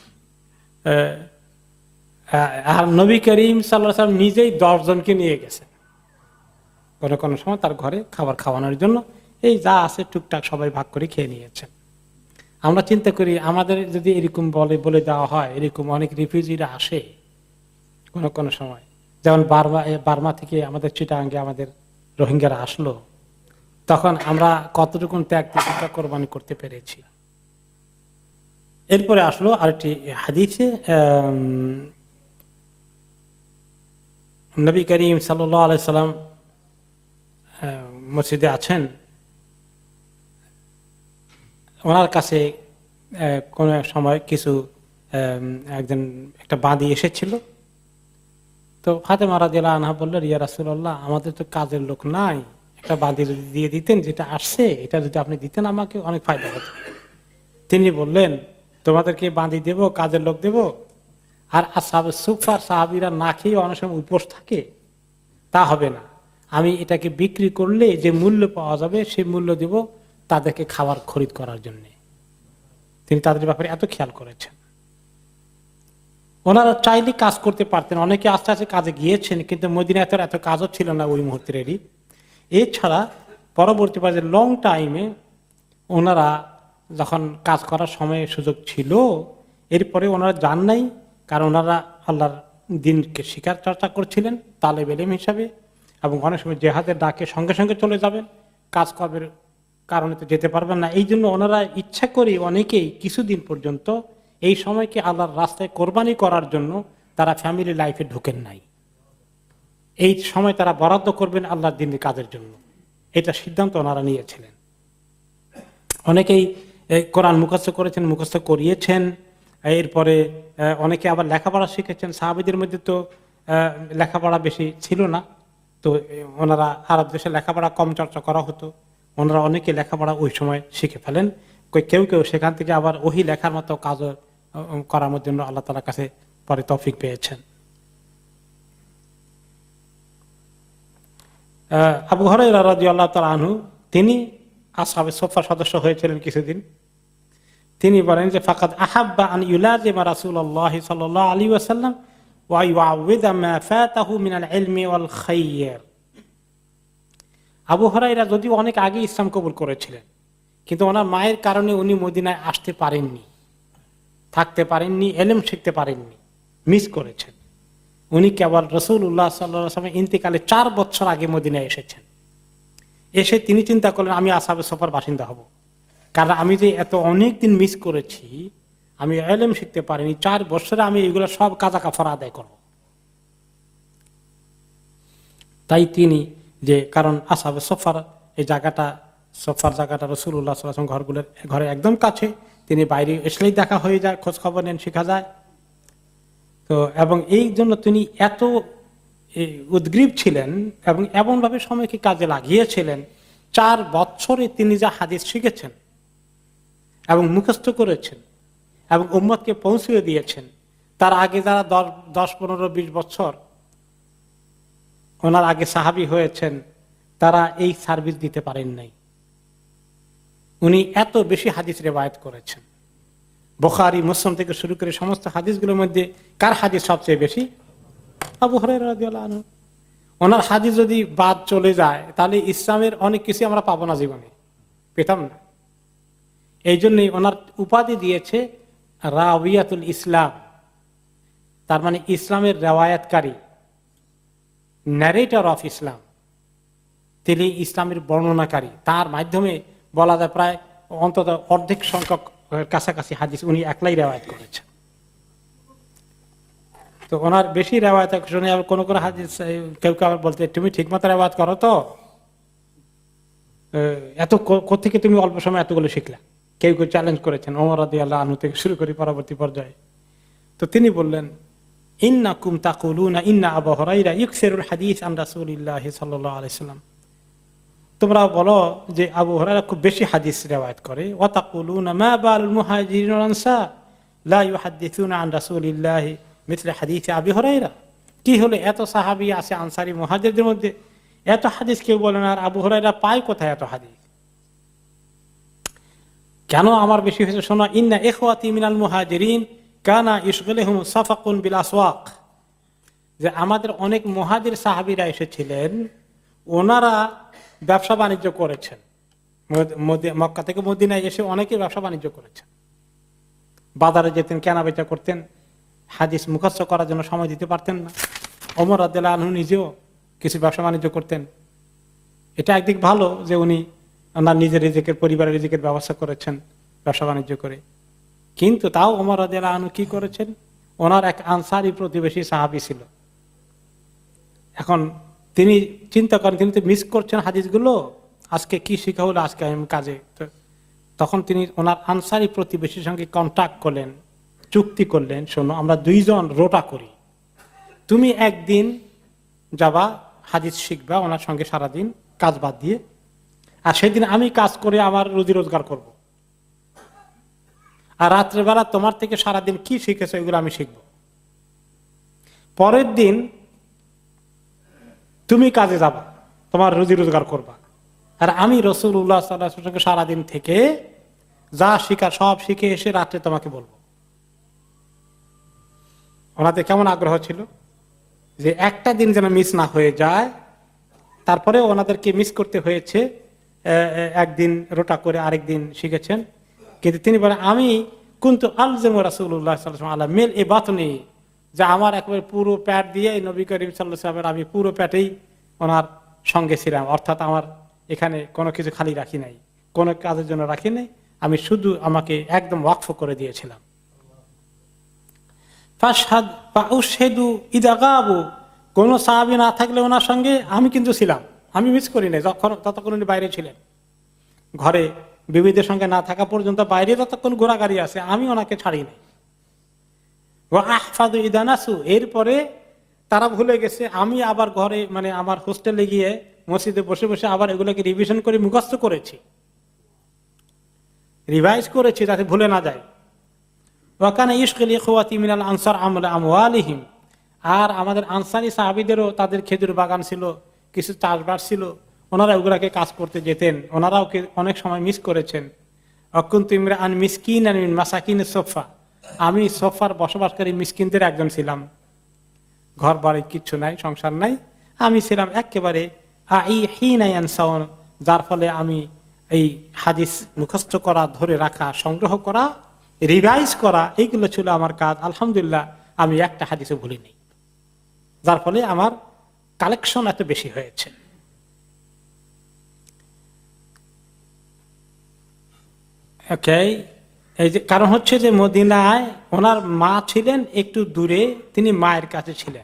আর নবী করিম সাল্লাল্লাহু আলাইহি ওয়াসাল্লাম নিজেই দশ জনকে নিয়ে গেছেন কোন কোন সময় তার ঘরে খাবার খাওয়ানোর জন্য। এই যা আছে টুকটাক সবাই ভাগ করে খেয়ে নিয়েছেন। আমরা চিন্তা করি আমাদের যদি এরকম বলে বলে দেওয়া হয়, এরকম অনেক রিফিউজিরা আসে কোন কোন সময়, যেমন বার্মা বার্মা থেকে আমাদের চিটাগাঙ্গে আমাদের রোহিঙ্গারা আসলো, তখন আমরা কতটুকু ত্যাগ তিতিক্ষা কোরবানি করতে পেরেছি। এরপরে আসলো আরেকটি হাদিসে, নবী করিম সাল্লাল্লাহু আলাইহি সাল্লাম মসজিদে আছেন, ওনার কাছে কোন সময় কিছু একজন একটা বাঁধি এসেছিল, তো ফাতেমা রাদিয়াল্লাহু আনহা বললেন, ইয়া রাসূলুল্লাহ, আমাদের তো কাজের লোক নাই, একটা বাঁধি যদি দিয়ে দিতেন, যেটা আসছে এটা যদি আপনি দিতেন আমাকে অনেক ফায়দা হতো। তিনি বললেন, তোমাদেরকে বাঁধি দেব, কাজের লোক দেব, আর আসহাবে সুফার সাহাবীরা না খেয়ে অনেক সময় উপোস থাকে, তা হবে না, আমি এটাকে বিক্রি করলে যে মূল্য পাওয়া যাবে সেই মূল্য দেব তাদেরকে খাবার খরিদ করার জন্য। তিনি তাদের ব্যাপারে এত খেয়াল করেছেন। ওনারা চাইলে কাজ করতে পারতেন, অনেকে আস্তে আস্তে কাজে গিয়েছেন, কিন্তু মদিনায় এত কাজও ছিল না ওই মুহূর্তেরই। এছাড়া পরবর্তী পর্যায়ে লং টাইমে ওনারা যখন কাজ করার সময় সুযোগ ছিল, এরপরে ওনারা যান নাই, কারণ ওনারা আল্লাহর দিনকে শিকার চর্চা করছিলেন তালেব ইলম হিসাবে, এবং অনেক সময় জেহাদের ডাকে সঙ্গে সঙ্গে চলে যাবেন, কাজ করার কারণে তো যেতে পারবেন না। এই জন্য ওনারা ইচ্ছা করে অনেকেই কিছুদিন পর্যন্ত এই সময়কে আল্লাহর রাস্তায় কোরবানি করার জন্য তারা ফ্যামিলি লাইফে ঢুকেন নাই। এই সময় তারা বরাদ্দ করবেন আল্লাহর দিনের কাজের জন্য, এটা সিদ্ধান্ত ওনারা নিয়েছিলেন। অনেকেই কোরআন মুখস্থ করেছেন, মুখস্থ করিয়েছেন, এরপরে অনেকে আবার লেখাপড়া শিখেছেন। সাহাবীদের মধ্যে তো লেখাপড়া বেশি ছিল না, তো ওনারা আরব দেশে লেখাপড়া কম চর্চা করা হতো, ওনারা অনেকে লেখাপড়া ওই সময় শিখে ফেলেন। কেউ কেউ সেখান থেকে আবার ওহি লেখার মতো কাজ করার জন্য আল্লাহ তাআলার কাছে পরে তৌফিক পেয়েছেন। আবু হুরায়রা রাদিয়াল্লাহু তাআলা আনহু, তিনি আসহাবে সুফফার সদস্য হয়েছিলেন কিছুদিন। তিনি বলেন যে ফাকাদ আহাব্বা আন ইউলাজিমা রাসূলুল্লাহ সাল্লাল্লাহু আলাইহি ওয়াসাল্লাম ওয়া ইউআউযা মা ফাতাহু মিনাল ইলমি ওয়াল খায়র। আবু হুরায়রা যদিও অনেক আগে ইসলাম কবুল করেছিলেন, কিন্তু ওনার মায়ের কারণে উনি মদিনায় আসতে পারেননি, থাকতে পারেননি, ইলম শিখতে পারেননি, মিস করেছেন। উনি কেবল রাসূলুল্লাহ সাল্লাল্লাহু আলাইহি ওয়াসাল্লামের ইন্তেকালে চার বছর আগে মদিনায় এসেছেন। এসে তিনি চিন্তা করলেন আমি আসহাবে সফর বাসিন্দা হব, কারণ আমি যে এত অনেক দিন মিস করেছি, আমি ইলম শিখতে পারিনি, চার বছরে আমি এগুলো সব কাজা কাফারা আদায় করব। তাই তিনি যে কারণ আসহাবে সফর এই জায়গাটা, সফর জায়গাটা রাসূলুল্লাহ সাল্লাল্লাহু আলাইহি ওয়াসাল্লাম ঘরগুলোর ঘরে একদম কাছে, তিনি বাইরে এসলেই দেখা হয়ে যায়, খোঁজ খবর নেন, শেখা যায়। তো এবং এই জন্য তিনি এত উদ্গ্রীব ছিলেন এবং এমনভাবে সময়কে কাজে লাগিয়েছিলেন, চার বছরে তিনি যা হাদিস শিখেছেন এবং মুখস্থ করেছেন এবং উম্মতকে পৌঁছিয়ে দিয়েছেন, তার আগে যারা দশ দশ পনেরো বিশ বছর ওনার আগে সাহাবী হয়েছেন, তারা এই সার্ভিস দিতে পারেন নাই। উনি এত বেশি হাদিস রিওয়ায়াত করেছেন। বুখারী, মুসলিম থেকে শুরু করে সমস্ত হাদিসগুলোর মধ্যে কার হাদিস সবচেয়ে বেশি? আবু হুরায়রা রাদিয়াল্লাহু আনহু। ওনার হাদিস যদি বাদ চলে যায় তাহলে ইসলামের অনেক কিছু আমরা পাবো না, জীবনে পেতাম না। এই জন্যই ওনার উপাধি দিয়েছে রাওয়ায়াতুল ইসলাম, তার মানে ইসলামের রেওয়ায়াতকারী, ন্যারেটর অফ ইসলাম। তিনি ইসলামের বর্ণনাকারী। তার মাধ্যমে বলা যায় প্রায় অন্তত অর্ধেক সংখ্যক কাছাকাছি হাদিস উনি একলাই রেওয়ায়াত করেছেন। তো ওনার বেশি রেওয়ায়াত শুনে আবার কোনো কোনো হাদিস কেউ কেউ আবার বলতে, তুমি ঠিক মতো রেওয়ায়াত করো তো, এত কোত্থেকে তুমি অল্প সময় এতগুলো শিখলা? কেউ কেউ চ্যালেঞ্জ করেছেন, ওমর রাদিয়াল্লাহু আনহু থেকে শুরু করে পরবর্তী পর্যায়ে। তো তিনি বললেন, ইন্নাকুম তাকুলুনা ইন্না আবু হুরায়রা ইকসিরুল হাদিস আন রাসূলিল্লাহ সাল্লাল্লাহু আলাইহি ওয়াসাল্লাম। তোমরা বলো যে আবু হুরায়রা খুব বেশি হাদিস রিওয়ায়াত করে। ওয়া তাকুলুনা মা বালুল মুহাজিরিন ওয়াল আনসার লা ইউহাদ্দিসুনা আন রাসূলিল্লাহ মিথলা হাদিস আবু হুরায়রা। কি হলো, এত সাহাবী আছে আনসারী মুহাজিরদের মধ্যে, এত হাদিস কেউ বলে না, আর আবু হুরায়রা পায় কোথায় এত হাদিস? কেন আমার বেশি হয়েছে শোনা, ইন্না ইখওয়াতি মিনাল মুহাজিরিন কানা ইশগিলুহুম সাফাকুন বিল আসওয়াক। যে আমাদের অনেক মুহাজির সাহাবীরা এসেছিলেন, ওনারা ব্যবসা বাণিজ্য করেছেন, মক্কা থেকে মদিনায় এসে অনেকে ব্যবসা বাণিজ্য করেছেন, বাজারে যেতেন, কেনা বেচা করতেন, হাদিস মুখস্থ করার জন্য সময় দিতে পারতেন না। ওমর রাদিয়াল্লাহু আনহু নিজেও কিছু ব্যবসা বাণিজ্য করতেন। এটা একদিক ভালো যে উনি ওনার নিজের রিজিকের, পরিবারের রিজিকের ব্যবস্থা করেছেন ব্যবসা বাণিজ্য করে। কিন্তু তাও ওমর রাদিয়াল্লাহু আনহু কি করেছেন, ওনার এক আনসারী প্রতিবেশী সাহাবী ছিল। এখন তিনি চিন্তা করেন, তিনি তো মিস করছেন হাদিসগুলো, আজকে কি শিখা হলো আজকে আমি কাজে। তখন তিনি ওনার আনসারী প্রতিবেশীর সঙ্গে কন্ট্যাক্ট করলেন, চুক্তি করলেন, শোনো আমরা দুইজন রোটা করি, তুমি একদিন যাবা হাদিস শিখবা ওনার সঙ্গে সারাদিন কাজ বাদ দিয়ে, আর সেদিন আমি কাজ করে আমার রুজি রোজগার করব, আর রাত্রেবেলা তোমার থেকে সারাদিন কি শিখেছো এগুলো আমি শিখব। পরের দিন তুমি কাজে যাবা, তোমার রুজি রোজগার করবা, আর আমি রাসূলুল্লাহ সাল্লাল্লাহু আলাইহি ওয়াসাল্লাম সারাদিন থেকে যা শিখা সব শিখে এসে রাত্রে তোমাকে বলবো। ওনাদের কেমন আগ্রহ ছিল যে একটা দিন যেন মিস না হয়ে যায়। তারপরে ওনাদেরকে মিস করতে হয়েছে, একদিন রোটা করে আরেক দিন শিখেছেন। কিন্তু তিনি বলেন, আমি কুনতু আলজামু রাসূলুল্লাহ সাল্লাল্লাহু আলাইহি ওয়াসাল্লাম মিল এ বাতনি, যে আমার একেবারে পুরো প্যাট দিয়ে নবী করিম সাল্লাল্লাহু আলাইহি ওয়াসাল্লামের আমি পুরো প্যাটেই ওনার সঙ্গে ছিলাম, অর্থাৎ আমার এখানে কোনো কিছু খালি রাখি নাই, কোনো কাজের জন্য রাখি নাই, আমি শুধু আমাকে একদম ওয়াকফ করে দিয়েছিলাম। কোন সাহাবী না থাকলে ওনার সঙ্গে আমি কিন্তু ছিলাম, আমি মিস করি নাই, যখন ততক্ষণ উনি বাইরে ছিলেন, ঘরে বিবিদের সঙ্গে না থাকা পর্যন্ত বাইরে ততক্ষণ ঘোরাঘুরি আছে, আমি ওনাকে ছাড়ি নাই। আহফাদু ইদানাসু, এরপরে তারা ভুলে গেছে, আমি আবার ঘরে মানে আমার হোস্টেলে গিয়ে মসজিদে বসে বসে আবার এগুলোকে রিভিশন করে মুখস্থ করেছি, রিভাইজ করেছি যাতে ভুলে না যায়। ওয়াকানা ইশকিল ইখওয়াতি মিনাল আনসার আমলা আমওয়ালিহিম, আর আমাদের আনসারী সাহাবীদেরও তাদের খেজুর বাগান ছিল, কিছু চাষবাস ছিল, ওনারা ওগুলাকে কাজ করতে যেতেন, ওনারাও অনেক সময় মিস করেছেন। অকুন্তু ইমরাআন মিসকিনান মিন মাসাকিন সোফা, আমি সোফার বসবাসকারী মিসকিনদের একজন ছিলাম। ঘর বাড়ি কিচ্ছু নাই, সংসার নাই, আমি ছিলাম একেবারে আইহিনায়ানসাউন, যার ফলে আমি এই হাদিস মুখস্থ করা, ধরে রাখা, সংগ্রহ করা, রিভাইজ করা, এইগুলো ছিল আমার কাজ। আলহামদুলিল্লাহ আমি একটা হাদিসও ভুলিনি, যার ফলে আমার কালেকশন এত বেশি হয়েছে। ওকে, এই যে কারণ হচ্ছে যে মদিনায় ওনার মা ছিলেন একটু দূরে, তিনি মায়ের কাছে ছিলেন।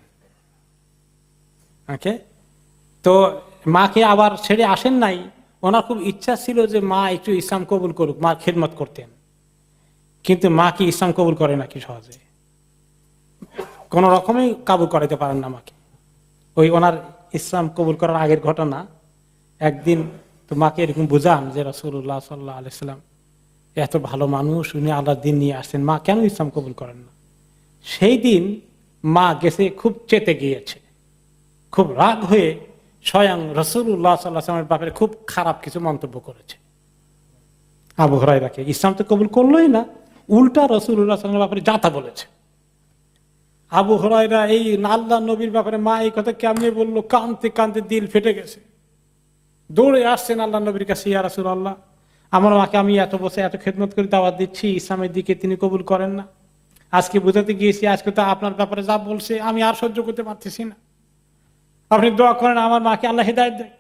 ওকে, তো মাকে আবার ছেড়ে আসেন নাই, ওনার খুব ইচ্ছা ছিল যে মা একটু ইসলাম কবুল করুক, মা খেদমত করতেন। কিন্তু মা কি ইসলাম কবুল করে নাকি সহজে? কোন রকমই কাবু করাইতে পারেন না মাকে। ওই ওনার ইসলাম কবুল করার আগের ঘটনা, একদিন তো মাকে এরকম বুঝান যে রাসূলুল্লাহ সাল্লাল্লাহু আলাইহি ওয়াসাল্লাম এত ভালো মানুষ, উনি আল্লাহর দ্বীন নিয়ে আসছেন, মা কেন ইসলাম কবুল করেন না? সেই দিন মা গেছে, খুব চেতে গিয়েছে, খুব রাগ হয়ে স্বয়ং রাসূলুল্লাহ সাল্লাল্লাহু আলাইহি ওয়াসাল্লামের ব্যাপারে খুব খারাপ কিছু মন্তব্য করেছে। আবু হুরায়রাকে ইসলাম তো কবুল করলোই না, উল্টা রাসূলুল্লাহ সাল্লাল্লাহু আলাইহি ওয়াসাল্লামের ব্যাপারে যাতা বলেছে। আবু হুরায়রা এই আল্লাহর নবীর ব্যাপারে মা এই কথা কেমনে বললো, কাঁদতে কাঁদতে দিল ফেটে গেছে, দৌড়ে আসছেন আল্লাহর নবীর কাছে, ইয়া রাসূলুল্লাহ, আমার মাকে আমি এত বছর এত খেদমত করে দাওয়াত দিচ্ছি, ইসলামের দিকে তিনি কবুল করেন না, আজকে বুঝাতে গিয়েছি, আজকে তো আপনার ব্যাপারে যা বলছে আমি আর সহ্য করতে পারতেছি না, আপনি দোয়া করেন আমার মাকে আল্লাহ হেদায়েত দেয়।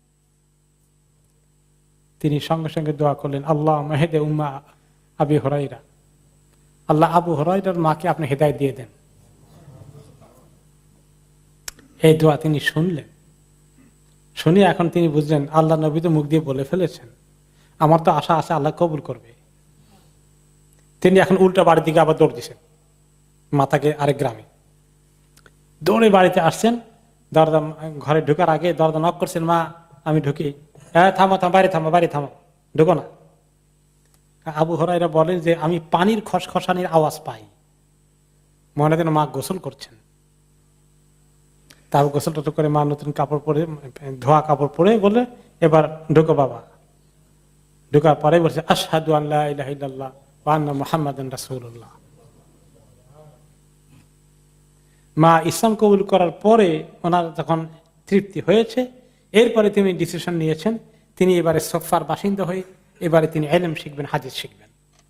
তিনি সঙ্গে সঙ্গে দোয়া করলেন, আল্লাহ মাহদে উম্মা আবি হুরায়রা, আল্লাহ আবু হুরায়রার মাকে আপনি হেদায়েত দিয়ে দেন। এই দোয়া তিনি শুনলেন, শুনে এখন তিনি বুঝলেন আল্লাহ নবী তো মুখ দিয়ে বলে ফেলেছেন, আমার তো আশা আছে আল্লাহ কবুল করবে। তিনি এখন উল্টা বাড়ির দিকে আবার দৌড় দিচ্ছেন, মাতাকে আরেক গ্রামে দৌড়ে বাড়িতে আসছেন, দরজা ঘরে ঢুকার আগে দরজা নক করছেন, মা আমি ঢুকি, হ্যাঁ থামো থামো, বাড়ি থামো বাড়ি থামো, ঢুকো না। আবু হুরায়রা বলেন যে আমি পানির খসখসানির আওয়াজ পাই, মনে হয় মা গোসল করছেন। তারপর গোসল টোসল করে মা নতুন কাপড় পরে, ধোয়া কাপড় পরে বলে, এবার ঢুকো বাবা। ঢুকার পরে বলছে আশহাদু আল্লা ইলাহা ইল্লাল্লাহ ওয়া আন্না মুহাম্মাদান রাসূলুল্লাহ। মা ইসলাম কবুল করার পরে ওনার যখন তৃপ্তি হয়েছে, এরপরে তিনি ডিসিশন নিয়েছেন তিনি এবারে সফার বাসিন্দা হয়ে এবারে তিনি ইলম শিখবেন, হাদিস শিখবেন।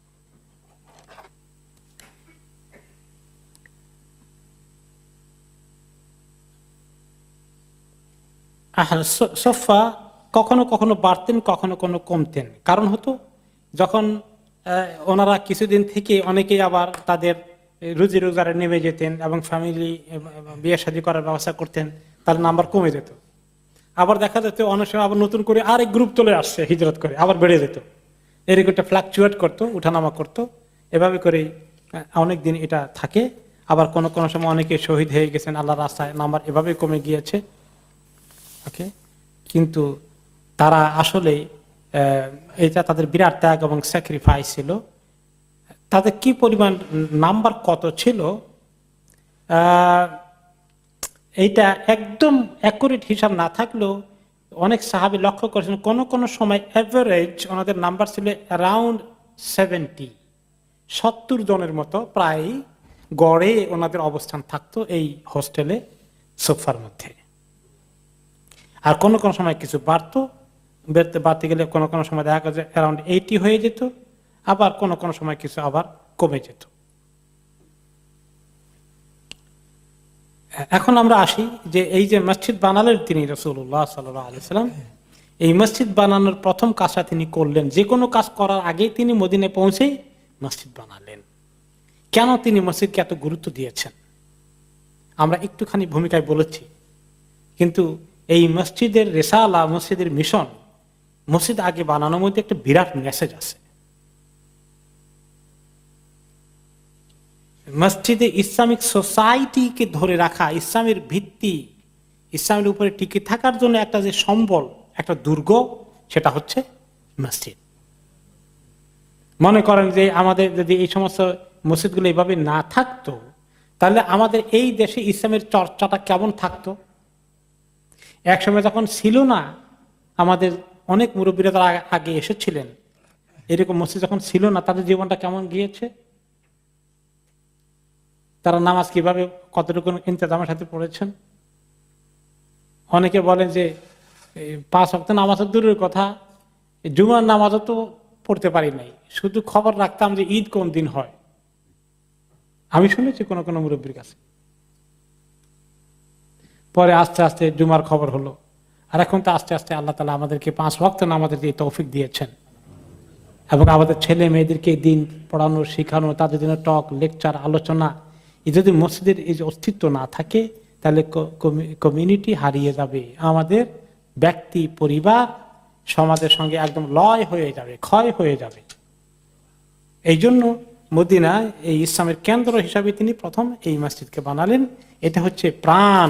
সফা কখনো কখনো বাড়তেন, কখনো কখনো কমতেন। কারণ হতো যখন ওনারা কিছুদিন থেকে অনেকেই আবার তাদের রুজি রোজগারে নেমে যেতেন এবং ফ্যামিলি বিয়ে শাদী করার ব্যবস্থা করতেন, তার নাম্বার কমে যেত। আবার দেখা যেত অনেক সময় আবার নতুন করে আরেক গ্রুপ চলে আসছে হিজরত করে, আবার বেড়ে যেত। এরকম একটা ফ্লাকচুয়েট করতো, উঠানামা করতো, এভাবে করেই অনেক দিন এটা থাকে। আবার কোনো কোনো সময় অনেকে শহীদ হয়ে গেছেন আল্লাহর রাস্তায়, নাম্বার এভাবে কমে গিয়েছে। ওকে, কিন্তু তারা আসলে এটা তাদের বিরাট ত্যাগ এবং স্যাক্রিফাইস ছিল। তাদের কি পরিমাণ নাম্বার কত ছিল এইটা একদম অ্যাকুরেট হিসাব না থাকলেও অনেক সাহাবী লক্ষ্য করেছেন কোন কোন সময় অ্যাভারেজ ওনাদের নাম্বার ছিল অ্যারাউন্ড সেভেন্টি, সত্তর জনের মতো প্রায় গড়ে ওনাদের অবস্থান থাকতো এই হোস্টেলে সোফার মধ্যে। আর কোনো কোনো সময় কিছু বাড়তো, বেড়তে বাড়তে গেলে কোনো কোনো সময় দেখা যায় অ্যারাউন্ড এইটি হয়ে যেত, আবার কোনো কোনো সময় কিছু আবার কমে যেত। এখন আমরা আসি যে এই যে মসজিদ বানালেন তিনি রাসূলুল্লাহ সাল্লাল্লাহু আলাইহি ওয়াসাল্লাম, এই মসজিদ বানানোর প্রথম কাজটা তিনি করলেন, যে কোনো কাজ করার আগে তিনি মদিনায় পৌঁছেই মসজিদ বানালেন। কেন তিনি মসজিদকে এত গুরুত্ব দিয়েছেন আমরা একটুখানি ভূমিকায় বলেছি, কিন্তু এই মসজিদের রিসালা, মসজিদের মিশন, মসজিদ আগে বানানোর মধ্যে একটা বিরাট মেসেজ আছে। মসজিদে ইসলামিক সোসাইটিকে ধরে রাখা, ইসলামের ভিত্তি, ইসলামের উপরে টিকে থাকার জন্য একটা যে সম্বল, একটা দুর্গ, সেটা হচ্ছে মসজিদ। মনে করেন যে আমাদের যদি এই সমস্ত মসজিদগুলো এইভাবে না থাকতো, তাহলে আমাদের এই দেশে ইসলামের চর্চাটা কেমন থাকতো। একসময় যখন ছিল না, আমাদের অনেক মুরব্বীরা তারা আগে এসেছিলেন, এরকম মসজিদ যখন ছিল না, তাদের জীবনটা কেমন গিয়েছে, তারা নামাজ কিভাবে কতটুকু ইন্তজামের সাথে পড়েছেন। অনেকে বলেন যে পাঁচ ওয়াক্ত নামাজের দূরের কথা, জুমার নামাজও তো পড়তে পারি নাই, শুধু খবর রাখতাম যে ঈদ কোন দিন হয়। আমি শুনেছি কোন কোন মুরব্বীর কাছে। পরে আস্তে আস্তে জুমার খবর হলো, আর এখন তো আস্তে আস্তে আল্লাহ তাআলা আমাদেরকে পাঁচ ওয়াক্ত নামাজের দিয়ে তৌফিক দিয়েছেন, এবং আমাদের ছেলে মেয়েদেরকে দিন পড়ানো, শেখানো, তাদের জন্য টক, লেকচার, আলোচনা। এই যদি মসজিদের এই যে অস্তিত্ব না থাকে, তাহলে কমিউনিটি হারিয়ে যাবে, আমাদের ব্যক্তি, পরিবার, সমাজের সঙ্গে একদম লয় হয়ে যাবে, ক্ষয় হয়ে যাবে। এই জন্য মদিনা এই ইসলামের কেন্দ্র হিসাবে তিনি প্রথম এই মসজিদকে বানালেন। এটা হচ্ছে প্রাণ।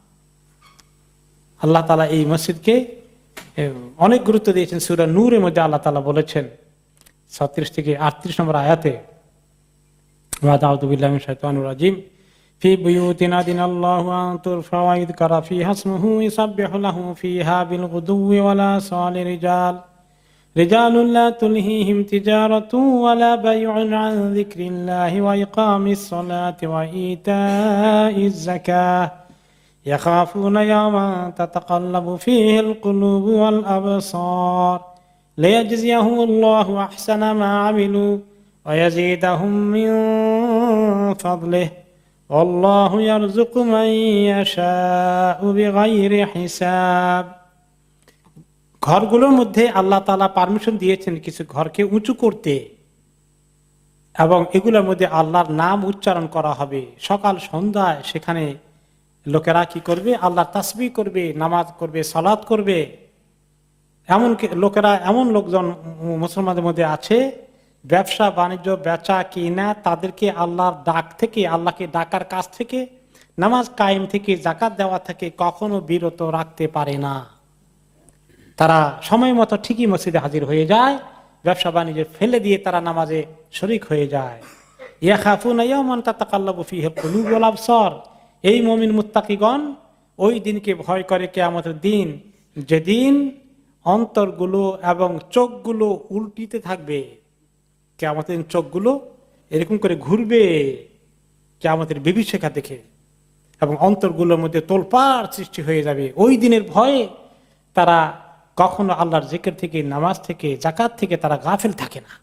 আল্লাহ তাআলা এই মসজিদকে অনেক গুরুত্ব দিয়েছেন। সূরা নূরের মধ্যে আল্লাহ তাআলা বলেছেন ছত্রিশ থেকে আটত্রিশ নম্বর আয়াতে, আউযু বিল্লাহি মিনাশ শাইতানির রাজিম, ফি বুয়ুতিন আযিনাল্লাহু আন তুরফা ওয়া ইযকারা ফিহা ইসমুহু ইউসাব্বিহু লাহু ফিহা বিল গুদুওয়ি ওয়াল আসালি রিজাল রিজালুন লা তুলহিহিম তিজারাতুন ওয়ালা বাইউন আন যিকরিল্লাহি ওয়া ইকামিস সালাতি ওয়া ইতাইজ যাকাহ ইয়াখাফুনা ইয়াওমান তাতাকাল্লাবু ফিহিল কুলুবু ওয়াল আবসার লিয়াজজিয়াহুমুল্লাহু আহসানা মা আমিলু ওয়া ইয়াজিদাহুম মিন ফাদলিহি আল্লাহু ইয়ারযুকু মান ইয়াশাউ বিগাইরি হিসাব। ঘরগুলোর মধ্যে আল্লাহ তাআলা পারমিশন দিয়েছেন কিছু ঘরকে উঁচু করতে, এবং এগুলোর মধ্যে আল্লাহর নাম উচ্চারণ করা হবে। সকাল সন্ধ্যায় সেখানে লোকেরা কি করবে, আল্লাহর তাসবিহ করবে, নামাজ করবে, সালাত করবে। এমন লোকেরা, এমন লোকজন মুসলমানদের মধ্যে আছে, ব্যবসা বাণিজ্য, বেচা কিনা, তাদেরকে আল্লাহর ডাক থেকে, আল্লাহকে ডাকার কাছ থেকে, নামাজ কায়েম থেকে, যাকাত দেওয়া থেকে কখনো বিরত রাখতে পারে না। তারা সময় মতো ঠিকই মসজিদে হাজির হয়ে যায়, ব্যবসা বাণিজ্য ফেলে দিয়ে তারা নামাজে শরিক হয়ে যায়। ইয়াখাফুনা ইয়াওমান তাতাকাল্লাবু ফিহিল কুলুবু ওয়াল আবসার। এই মুমিন মুত্তাকিগণ ওই দিনকে ভয় করে, কিয়ামতের দিন, যেদিন অন্তরগুলো এবং চোখগুলো উল্টিতে থাকবে। কিয়ামতের দিন চোখগুলো এরকম করে ঘুরবে কিয়ামতের বিভীষিকা দেখে, এবং অন্তরগুলোর মধ্যে তোলপাড় সৃষ্টি হয়ে যাবে। ওই দিনের ভয়ে তারা কখনো আল্লাহর জিকির থেকে, নামাজ থেকে, যাকাত থেকে তারা গাফিল থাকে না।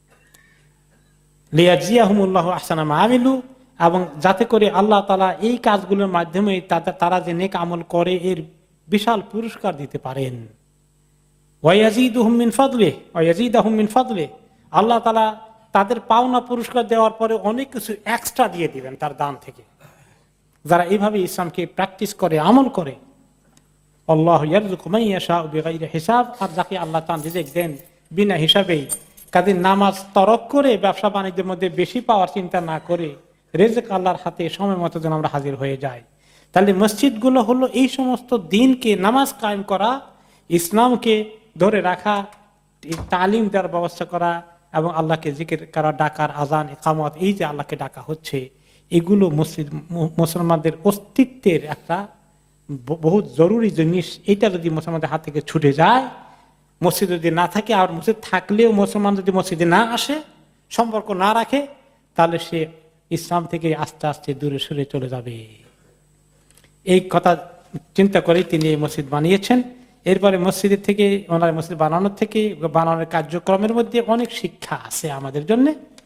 লিয়াজজিয়াহুমুল্লাহু আহসানা মা আমিলু, এবং যাতে করে আল্লাহ তাআলা এই কাজগুলোর মাধ্যমে তারা যে নেক আমল করে এর বিশাল পুরস্কার দিতে পারেন। ওয়া ইয়াজিদুহুম মিন ফাদলিহি ওয়া ইয়াজিদাহুম মিন ফাদলিহি, আল্লাহ তাআলা তাদের পাওনা পুরস্কার দেওয়ার পরে অনেক কিছু এক্সট্রা দিয়ে দিবেন তার দান থেকে, যারা এইভাবে ইসলামকে প্র্যাকটিস করে, আমল করে। আল্লাহু ইয়ারযুকু মান ইয়াশাউ বিগাইরি হিসাব, আর যাকে আল্লাহ তাআলা রিজিক দেন বিনা হিসাবেই। কাজে নামাজ তরক করে ব্যবসা বাণিজ্যের মধ্যে বেশি পাওয়ার চিন্তা না করে রিজিক আল্লাহর হাতে সময় মতো যেন আমরা হাজির হয়ে যাই। তাহলে মসজিদগুলো হলো এই সমস্ত দিনকে, নামাজ কায়েম করা, ইসলামকে ধরে রাখা, তালিম দেওয়ার ব্যবস্থা করা, এবং আল্লাহকে জিকির করা, ডাকার, আজান, ইকামত, এই যে আল্লাহকে ডাকা হচ্ছে, এগুলো মসজিদ মুসলমানদের অস্তিত্বের একটা বহুত জরুরি জিনিস। এটা যদি মুসলমানদের হাত থেকে ছুটে যায়, মসজিদ যদি না থাকে, আর মসজিদ থাকলেও মুসলমান যদি মসজিদে না আসে, সম্পর্ক না রাখে, তাহলে সে ইসলাম থেকে আস্তে আস্তে দূরে সরে চলে যাবে। এই কথা চিন্তা করে তিনি এই মসজিদ বানিয়েছেন। এরপরে মসজিদের থেকে, ওনার মসজিদ বানানোর থেকে, বানানোর কার্যক্রমের মধ্যে অনেক শিক্ষা আছে আমাদের জন্য।